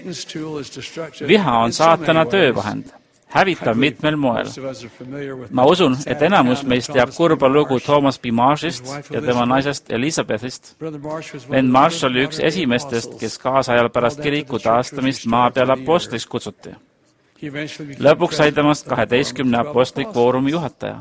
Viha on saatana töövahend, hävitav mitmel moel. Ma usun, et enamus meist teab kurba lugu Thomas B. Marshist ja tema naisest Elizabethist. Vend Marsh oli üks esimestest, kes kaasajal pärast kiriku taastamist maa peal apostliks kutsuti. Lõpuks sai temast 12 apostlik foorumi juhataja.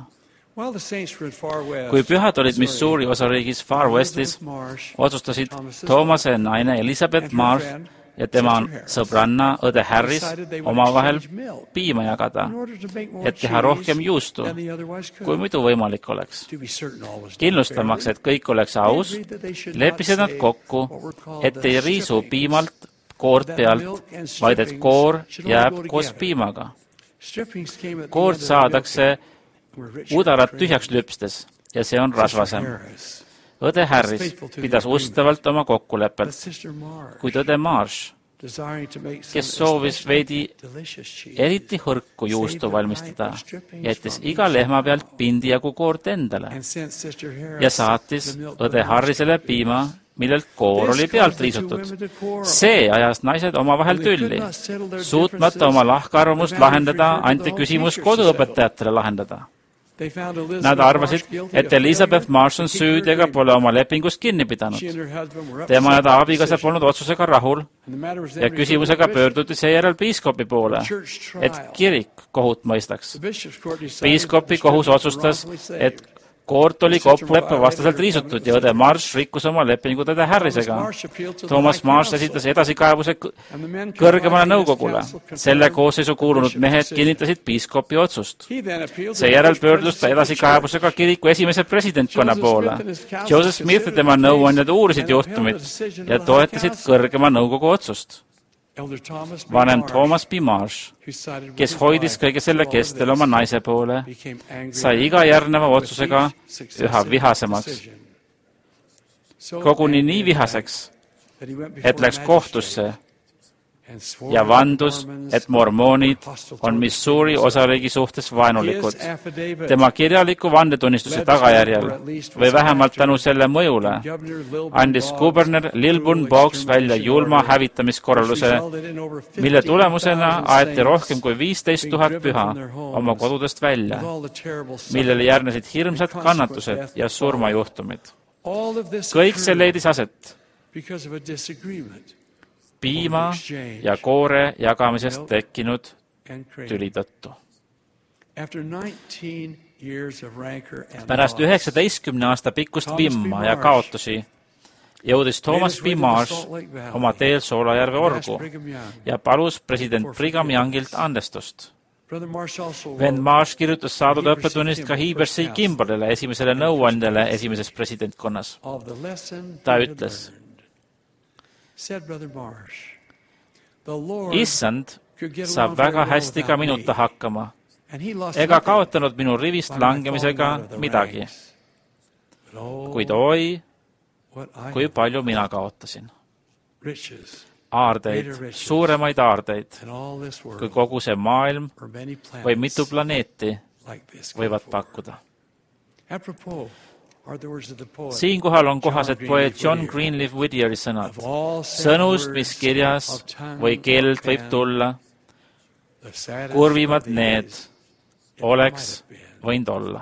Kui pühad olid Missouri osariigis Far Westis, otsustasid Thoomase naine Elizabeth Marsh ja tema sõbranna õde Harris omavahel piima jagada, et teha rohkem juustu, kui muidu võimalik oleks. Kindlustamaks, et kõik oleks aus, leppisid nad kokku, et ei riisu piimalt koort pealt, vaid et koor jääb koos piimaga. Koort saadakse udarat tühjaks lüpstes ja see on rasvasem. Õde Harris pidas ustavalt oma kokkulepet, kuid õde Marsh, kes soovis veidi eriti hõrku juustu valmistada, jättis iga lehma pealt pindi jagu koort endale ja saatis õde Harrisele piima, millelt koor oli pealt riisutud. See ajas naised omavahel tülli. Suutmata oma lahkarvamust lahendada, anti küsimus koduõpetajatele lahendada. Nad arvasid, et Elizabeth Marsh on süüd ega pole oma lepingust kinni pidanud. Tema ja ta abikaasa polnud otsusega rahul ja küsimusega pöörduti seejärel piiskopi poole, et kirik kohut mõistaks. Piiskopi kohus otsustas, et koort oli kokkuleppe vastaselt riisutud ja õde Marsh rikkus oma lepingut õde Harrisega. Thomas Marsh esitas edasikaebuse kõrgemale nõukogule. Selle koosseisu kuulunud mehed kinnitasid piiskopi otsust. Seejärel pöördus ta edasikaebusega kiriku esimese presidentkonna poole. Joseph Smith ja tema nõuandjad uurisid juhtumit ja toetasid kõrgema nõukogu otsust. Vanem Thomas B. Marsh, kes hoidis kõige selle kestel oma naise poole, sai iga järgneva otsusega üha vihasemaks. Koguni nii vihaseks, et läks kohtusse ja vandus, et mormoonid on Missouri osariigi suhtes vaenulikud. Tema kirjaliku vandetunnistuse tagajärjel või vähemalt tänu selle mõjule andis kuberner Lilburn Boggs välja julma hävitamiskorralduse, mille tulemusena aeti rohkem kui 15 000 püha oma kodudest välja, millele järgnesid hirmsad kannatused ja surmajuhtumid. Kõik see leidis aset piima ja koore jagamisest tekkinud tüli tõttu. Pärast 19 aasta pikkust vimma ja kaotusi jõudis Thomas B. Marsh oma teel Soolajärve orgu ja palus president Brigham Youngilt andestust. Vend Marsh kirjutas saadud õppetunnist ka Heber C. Kimballile, esimesele nõuandjale esimeses presidentkonnas. Ta ütles, issand saab väga hästi ka minuta hakkama ega kaotanud minu rivist langemisega midagi. Kuid oi, kui palju mina kaotasin. Aardeid, suuremaid aardeid, kui kogu see maailm või mitu planeeti võivad pakkuda. Siinkohal on kohased poeet John Greenleaf Whittieri sõnad. Sõnust, mis kirjas või keelelt võib tulla, kurvimad need oleks võinud olla.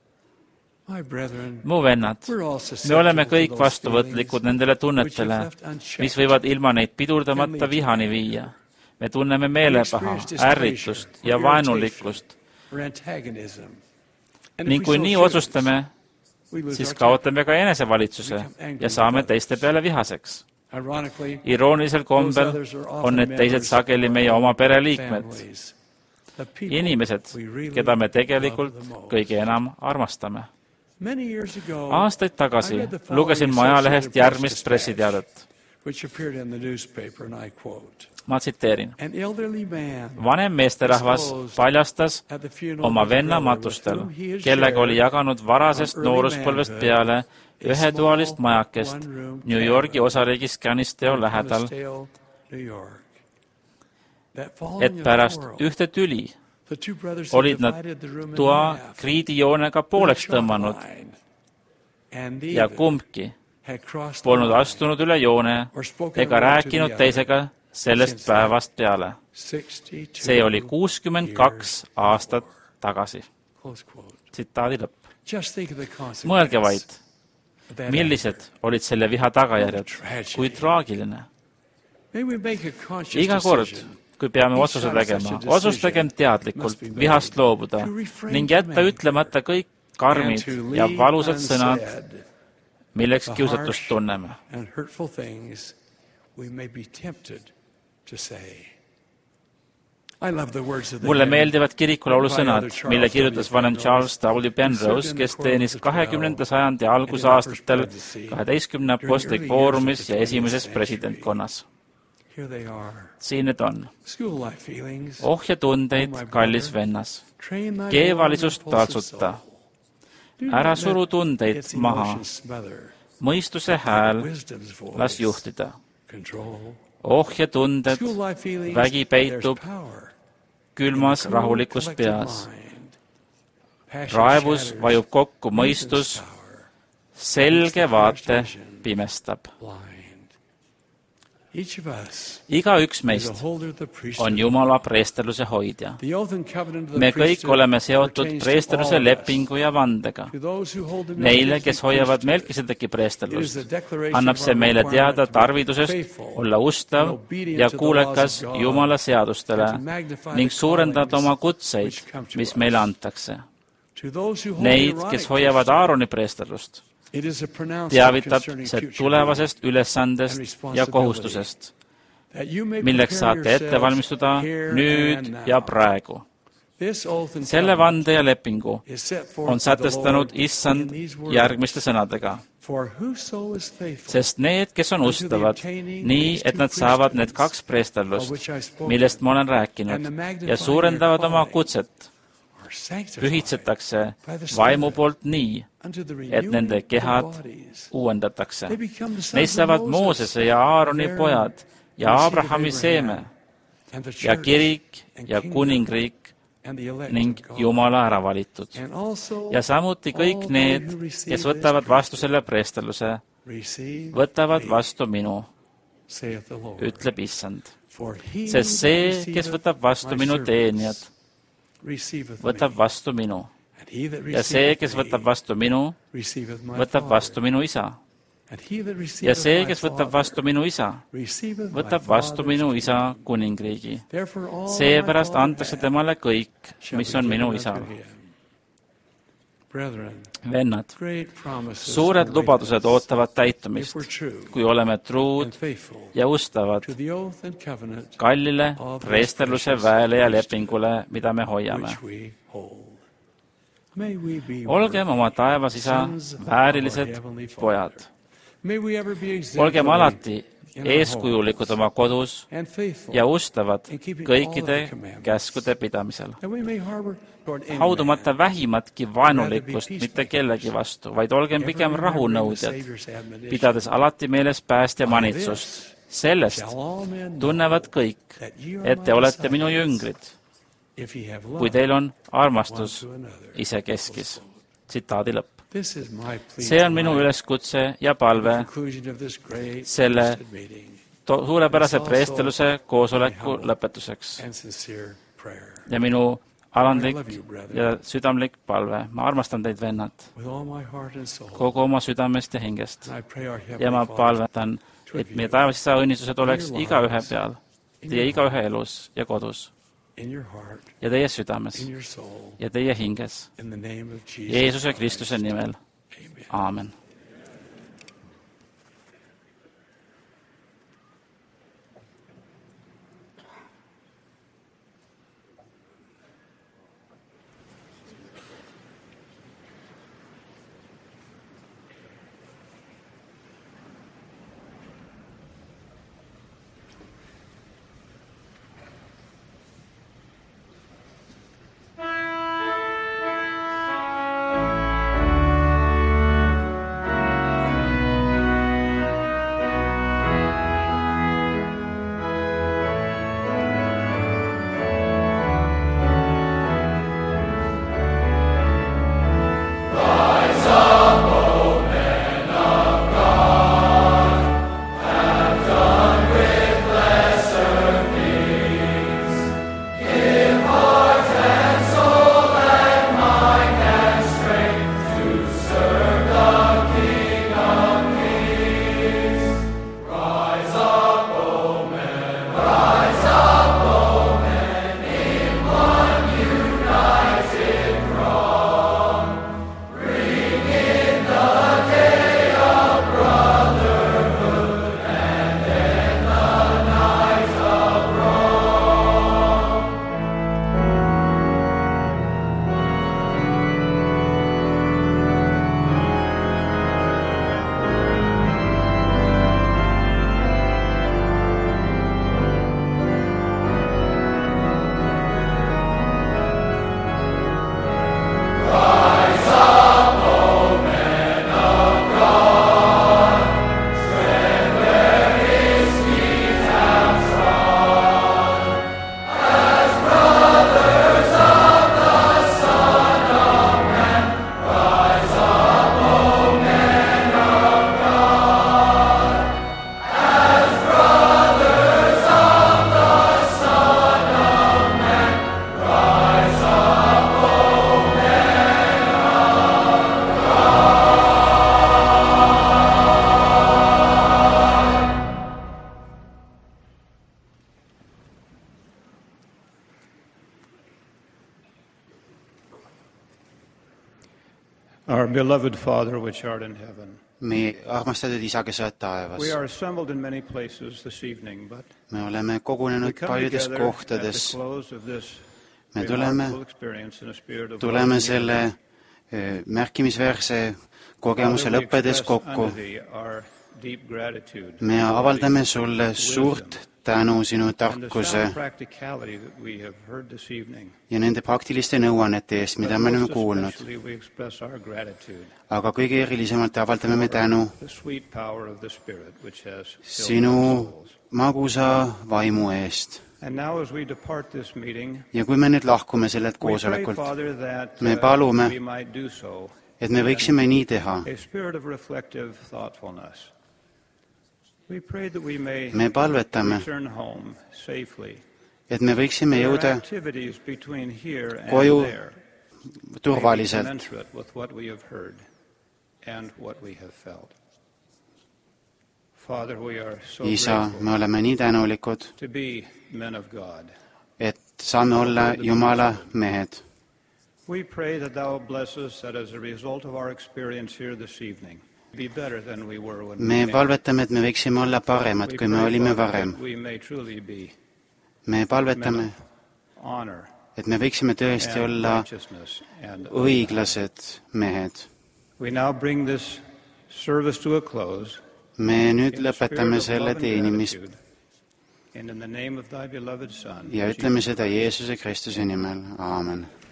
Mu vennad, me oleme kõik vastuvõtlikud nendele tunnetele, mis võivad ilma neid pidurdamata vihani viia. Me tunneme meelepaha, ärritust ja vaenulikkust. Ning kui nii otsustame, siis kaotame ka enesevalitsuse ja saame teiste peale vihaseks. Iroonilisel kombel on need teised sageli meie oma pereliikmed. Inimesed, keda me tegelikult kõige enam armastame. Aastaid tagasi lugesin ma ajalehest järgmist pressiteadet. Ma tsiteerin. Vanem meesterahvas paljastas oma venna matustel, kellega oli jaganud varasest nooruspõlvest peale ühetoalist majakest New Yorgi osariigis Canisteo lähedal, et pärast ühte tüli olid nad toa kriidijoonega pooleks tõmmanud ja kumbki polnud astunud üle joone ega rääkinud teisega sellest päevast peale. See oli 62 aastat tagasi. Tsitaadi lõpp. Mõelge vaid, millised olid selle viha tagajärjed, kui traagiline. Iga kord, kui peame otsuse tegema, otsustagem teadlikult vihast loobuda ning jätta ütlemata kõik karmid ja valusad sõnad, milleks kiusatust tunneme. Mulle meeldivad kirikulaulu sõnad, mille kirjutas vanem Charles W. Penrose, kes teenis 20. sajandi algusaastatel 12 apostlik foorumis ja esimeses presidentkonnas. Siin need on. Ohja tundeid, kallis vennas. Keevalisust taltsuta. Ära suru tundeid maha. Mõistuse hääl las juhtida. Ohja tunded, vägi peitub külmas rahulikus peas. Raevus vajub kokku mõistus, selge vaate pimestab. Igaüks meist on Jumala preesterluse hoidja. Me kõik oleme seotud preesterluse lepingu ja vandega. Neile, kes hoiavad Melkisedeki preesterlust, annab see meile teada tarvidusest olla ustav ja kuulekas Jumala seadustele ning suurendada oma kutseid, mis meile antakse. Neid, kes hoiavad Aaroni preesterlust, teavitab see tulevasest ülesandest ja kohustusest, milleks saate ette valmistuda nüüd ja praegu. Selle vande ja lepingu on sätestanud issand järgmiste sõnadega. Sest need, kes on ustavad, nii, et nad saavad need 2 preesterlust, millest ma olen rääkinud, ja suurendavad oma kutset, pühitsetakse vaimu poolt nii, et nende kehad uuendatakse. Neist saavad Moosese ja Aaroni pojad ja Abrahami seeme ja kirik ja kuningriik ning Jumala äravalitud. Ja samuti kõik need, kes võtavad vastu selle preesterluse, võtavad vastu minu, ütleb issand. Sest see, kes võtab vastu minu teenijad, võtab vastu minu. Ja see, kes võtab vastu minu, võtab vastu minu isa. Ja see, kes võtab vastu minu isa, võtab vastu minu isa kuningriigi. Seepärast antakse temale kõik, mis on minu isal. vennad, suured lubadused ootavad täitumist, kui oleme truud ja ustavad kallile preesterluse väele ja lepingule, mida me hoiame. Olgem oma taevas isa väärilised pojad. Olgem alati eeskujulikud oma kodus ja ustavad kõikide käskude pidamisel. Haudumata vähimatki vaenulikkust mitte kellegi vastu, vaid olgem pigem rahunõudjad, pidades alati meeles päästja manitsust. Sellest tunnevad kõik, et te olete minu jüngrid, kui teil on armastus isekeskis. Tsitaadi lõpp. See on minu üleskutse ja palve selle suurepärase preesteluse koosoleku lõpetuseks. Ja minu alandlik ja südamlik palve. Ma armastan teid, vennad, kogu oma südamest ja hingest. Ja ma palvetan, et meie taevas isa õnnistused oleks igaühe peal, teie igaühe elus ja kodus, ja teie südames ja teie hinges. Jeesuse Kristuse nimel. Aamen. Our beloved Father, which art in heaven. meie armastatud isa, kes oled taevas. Me oleme kogunenud paljudes kohtades. Me tuleme selle märkimisväärse kogemuse lõppedes kokku. Me avaldame sulle suurt tänu sinu tarkuse ja nende praktiliste nõuannete eest, mida me oleme kuulnud. Aga kõige erilisemalt avaldame me tänu sinu magusa vaimu eest. Ja kui me nüüd lahkume sellelt koosolekult, me palume, et me võiksime nii teha. Me palvetame, et me võiksime jõuda koju turvaliselt. Isa, me oleme nii tänulikud, et saame olla Jumala mehed. We pray that thou bless us that as a result of our experience here this evening, be better than we were when me palvetame, et me võiksime olla paremad, kui me olime varem. Me palvetame, et me võiksime tõesti olla õiglased mehed. Me nüüd lõpetame selle teenimist ja ütleme seda Jeesuse Kristuse nimel. Aamen.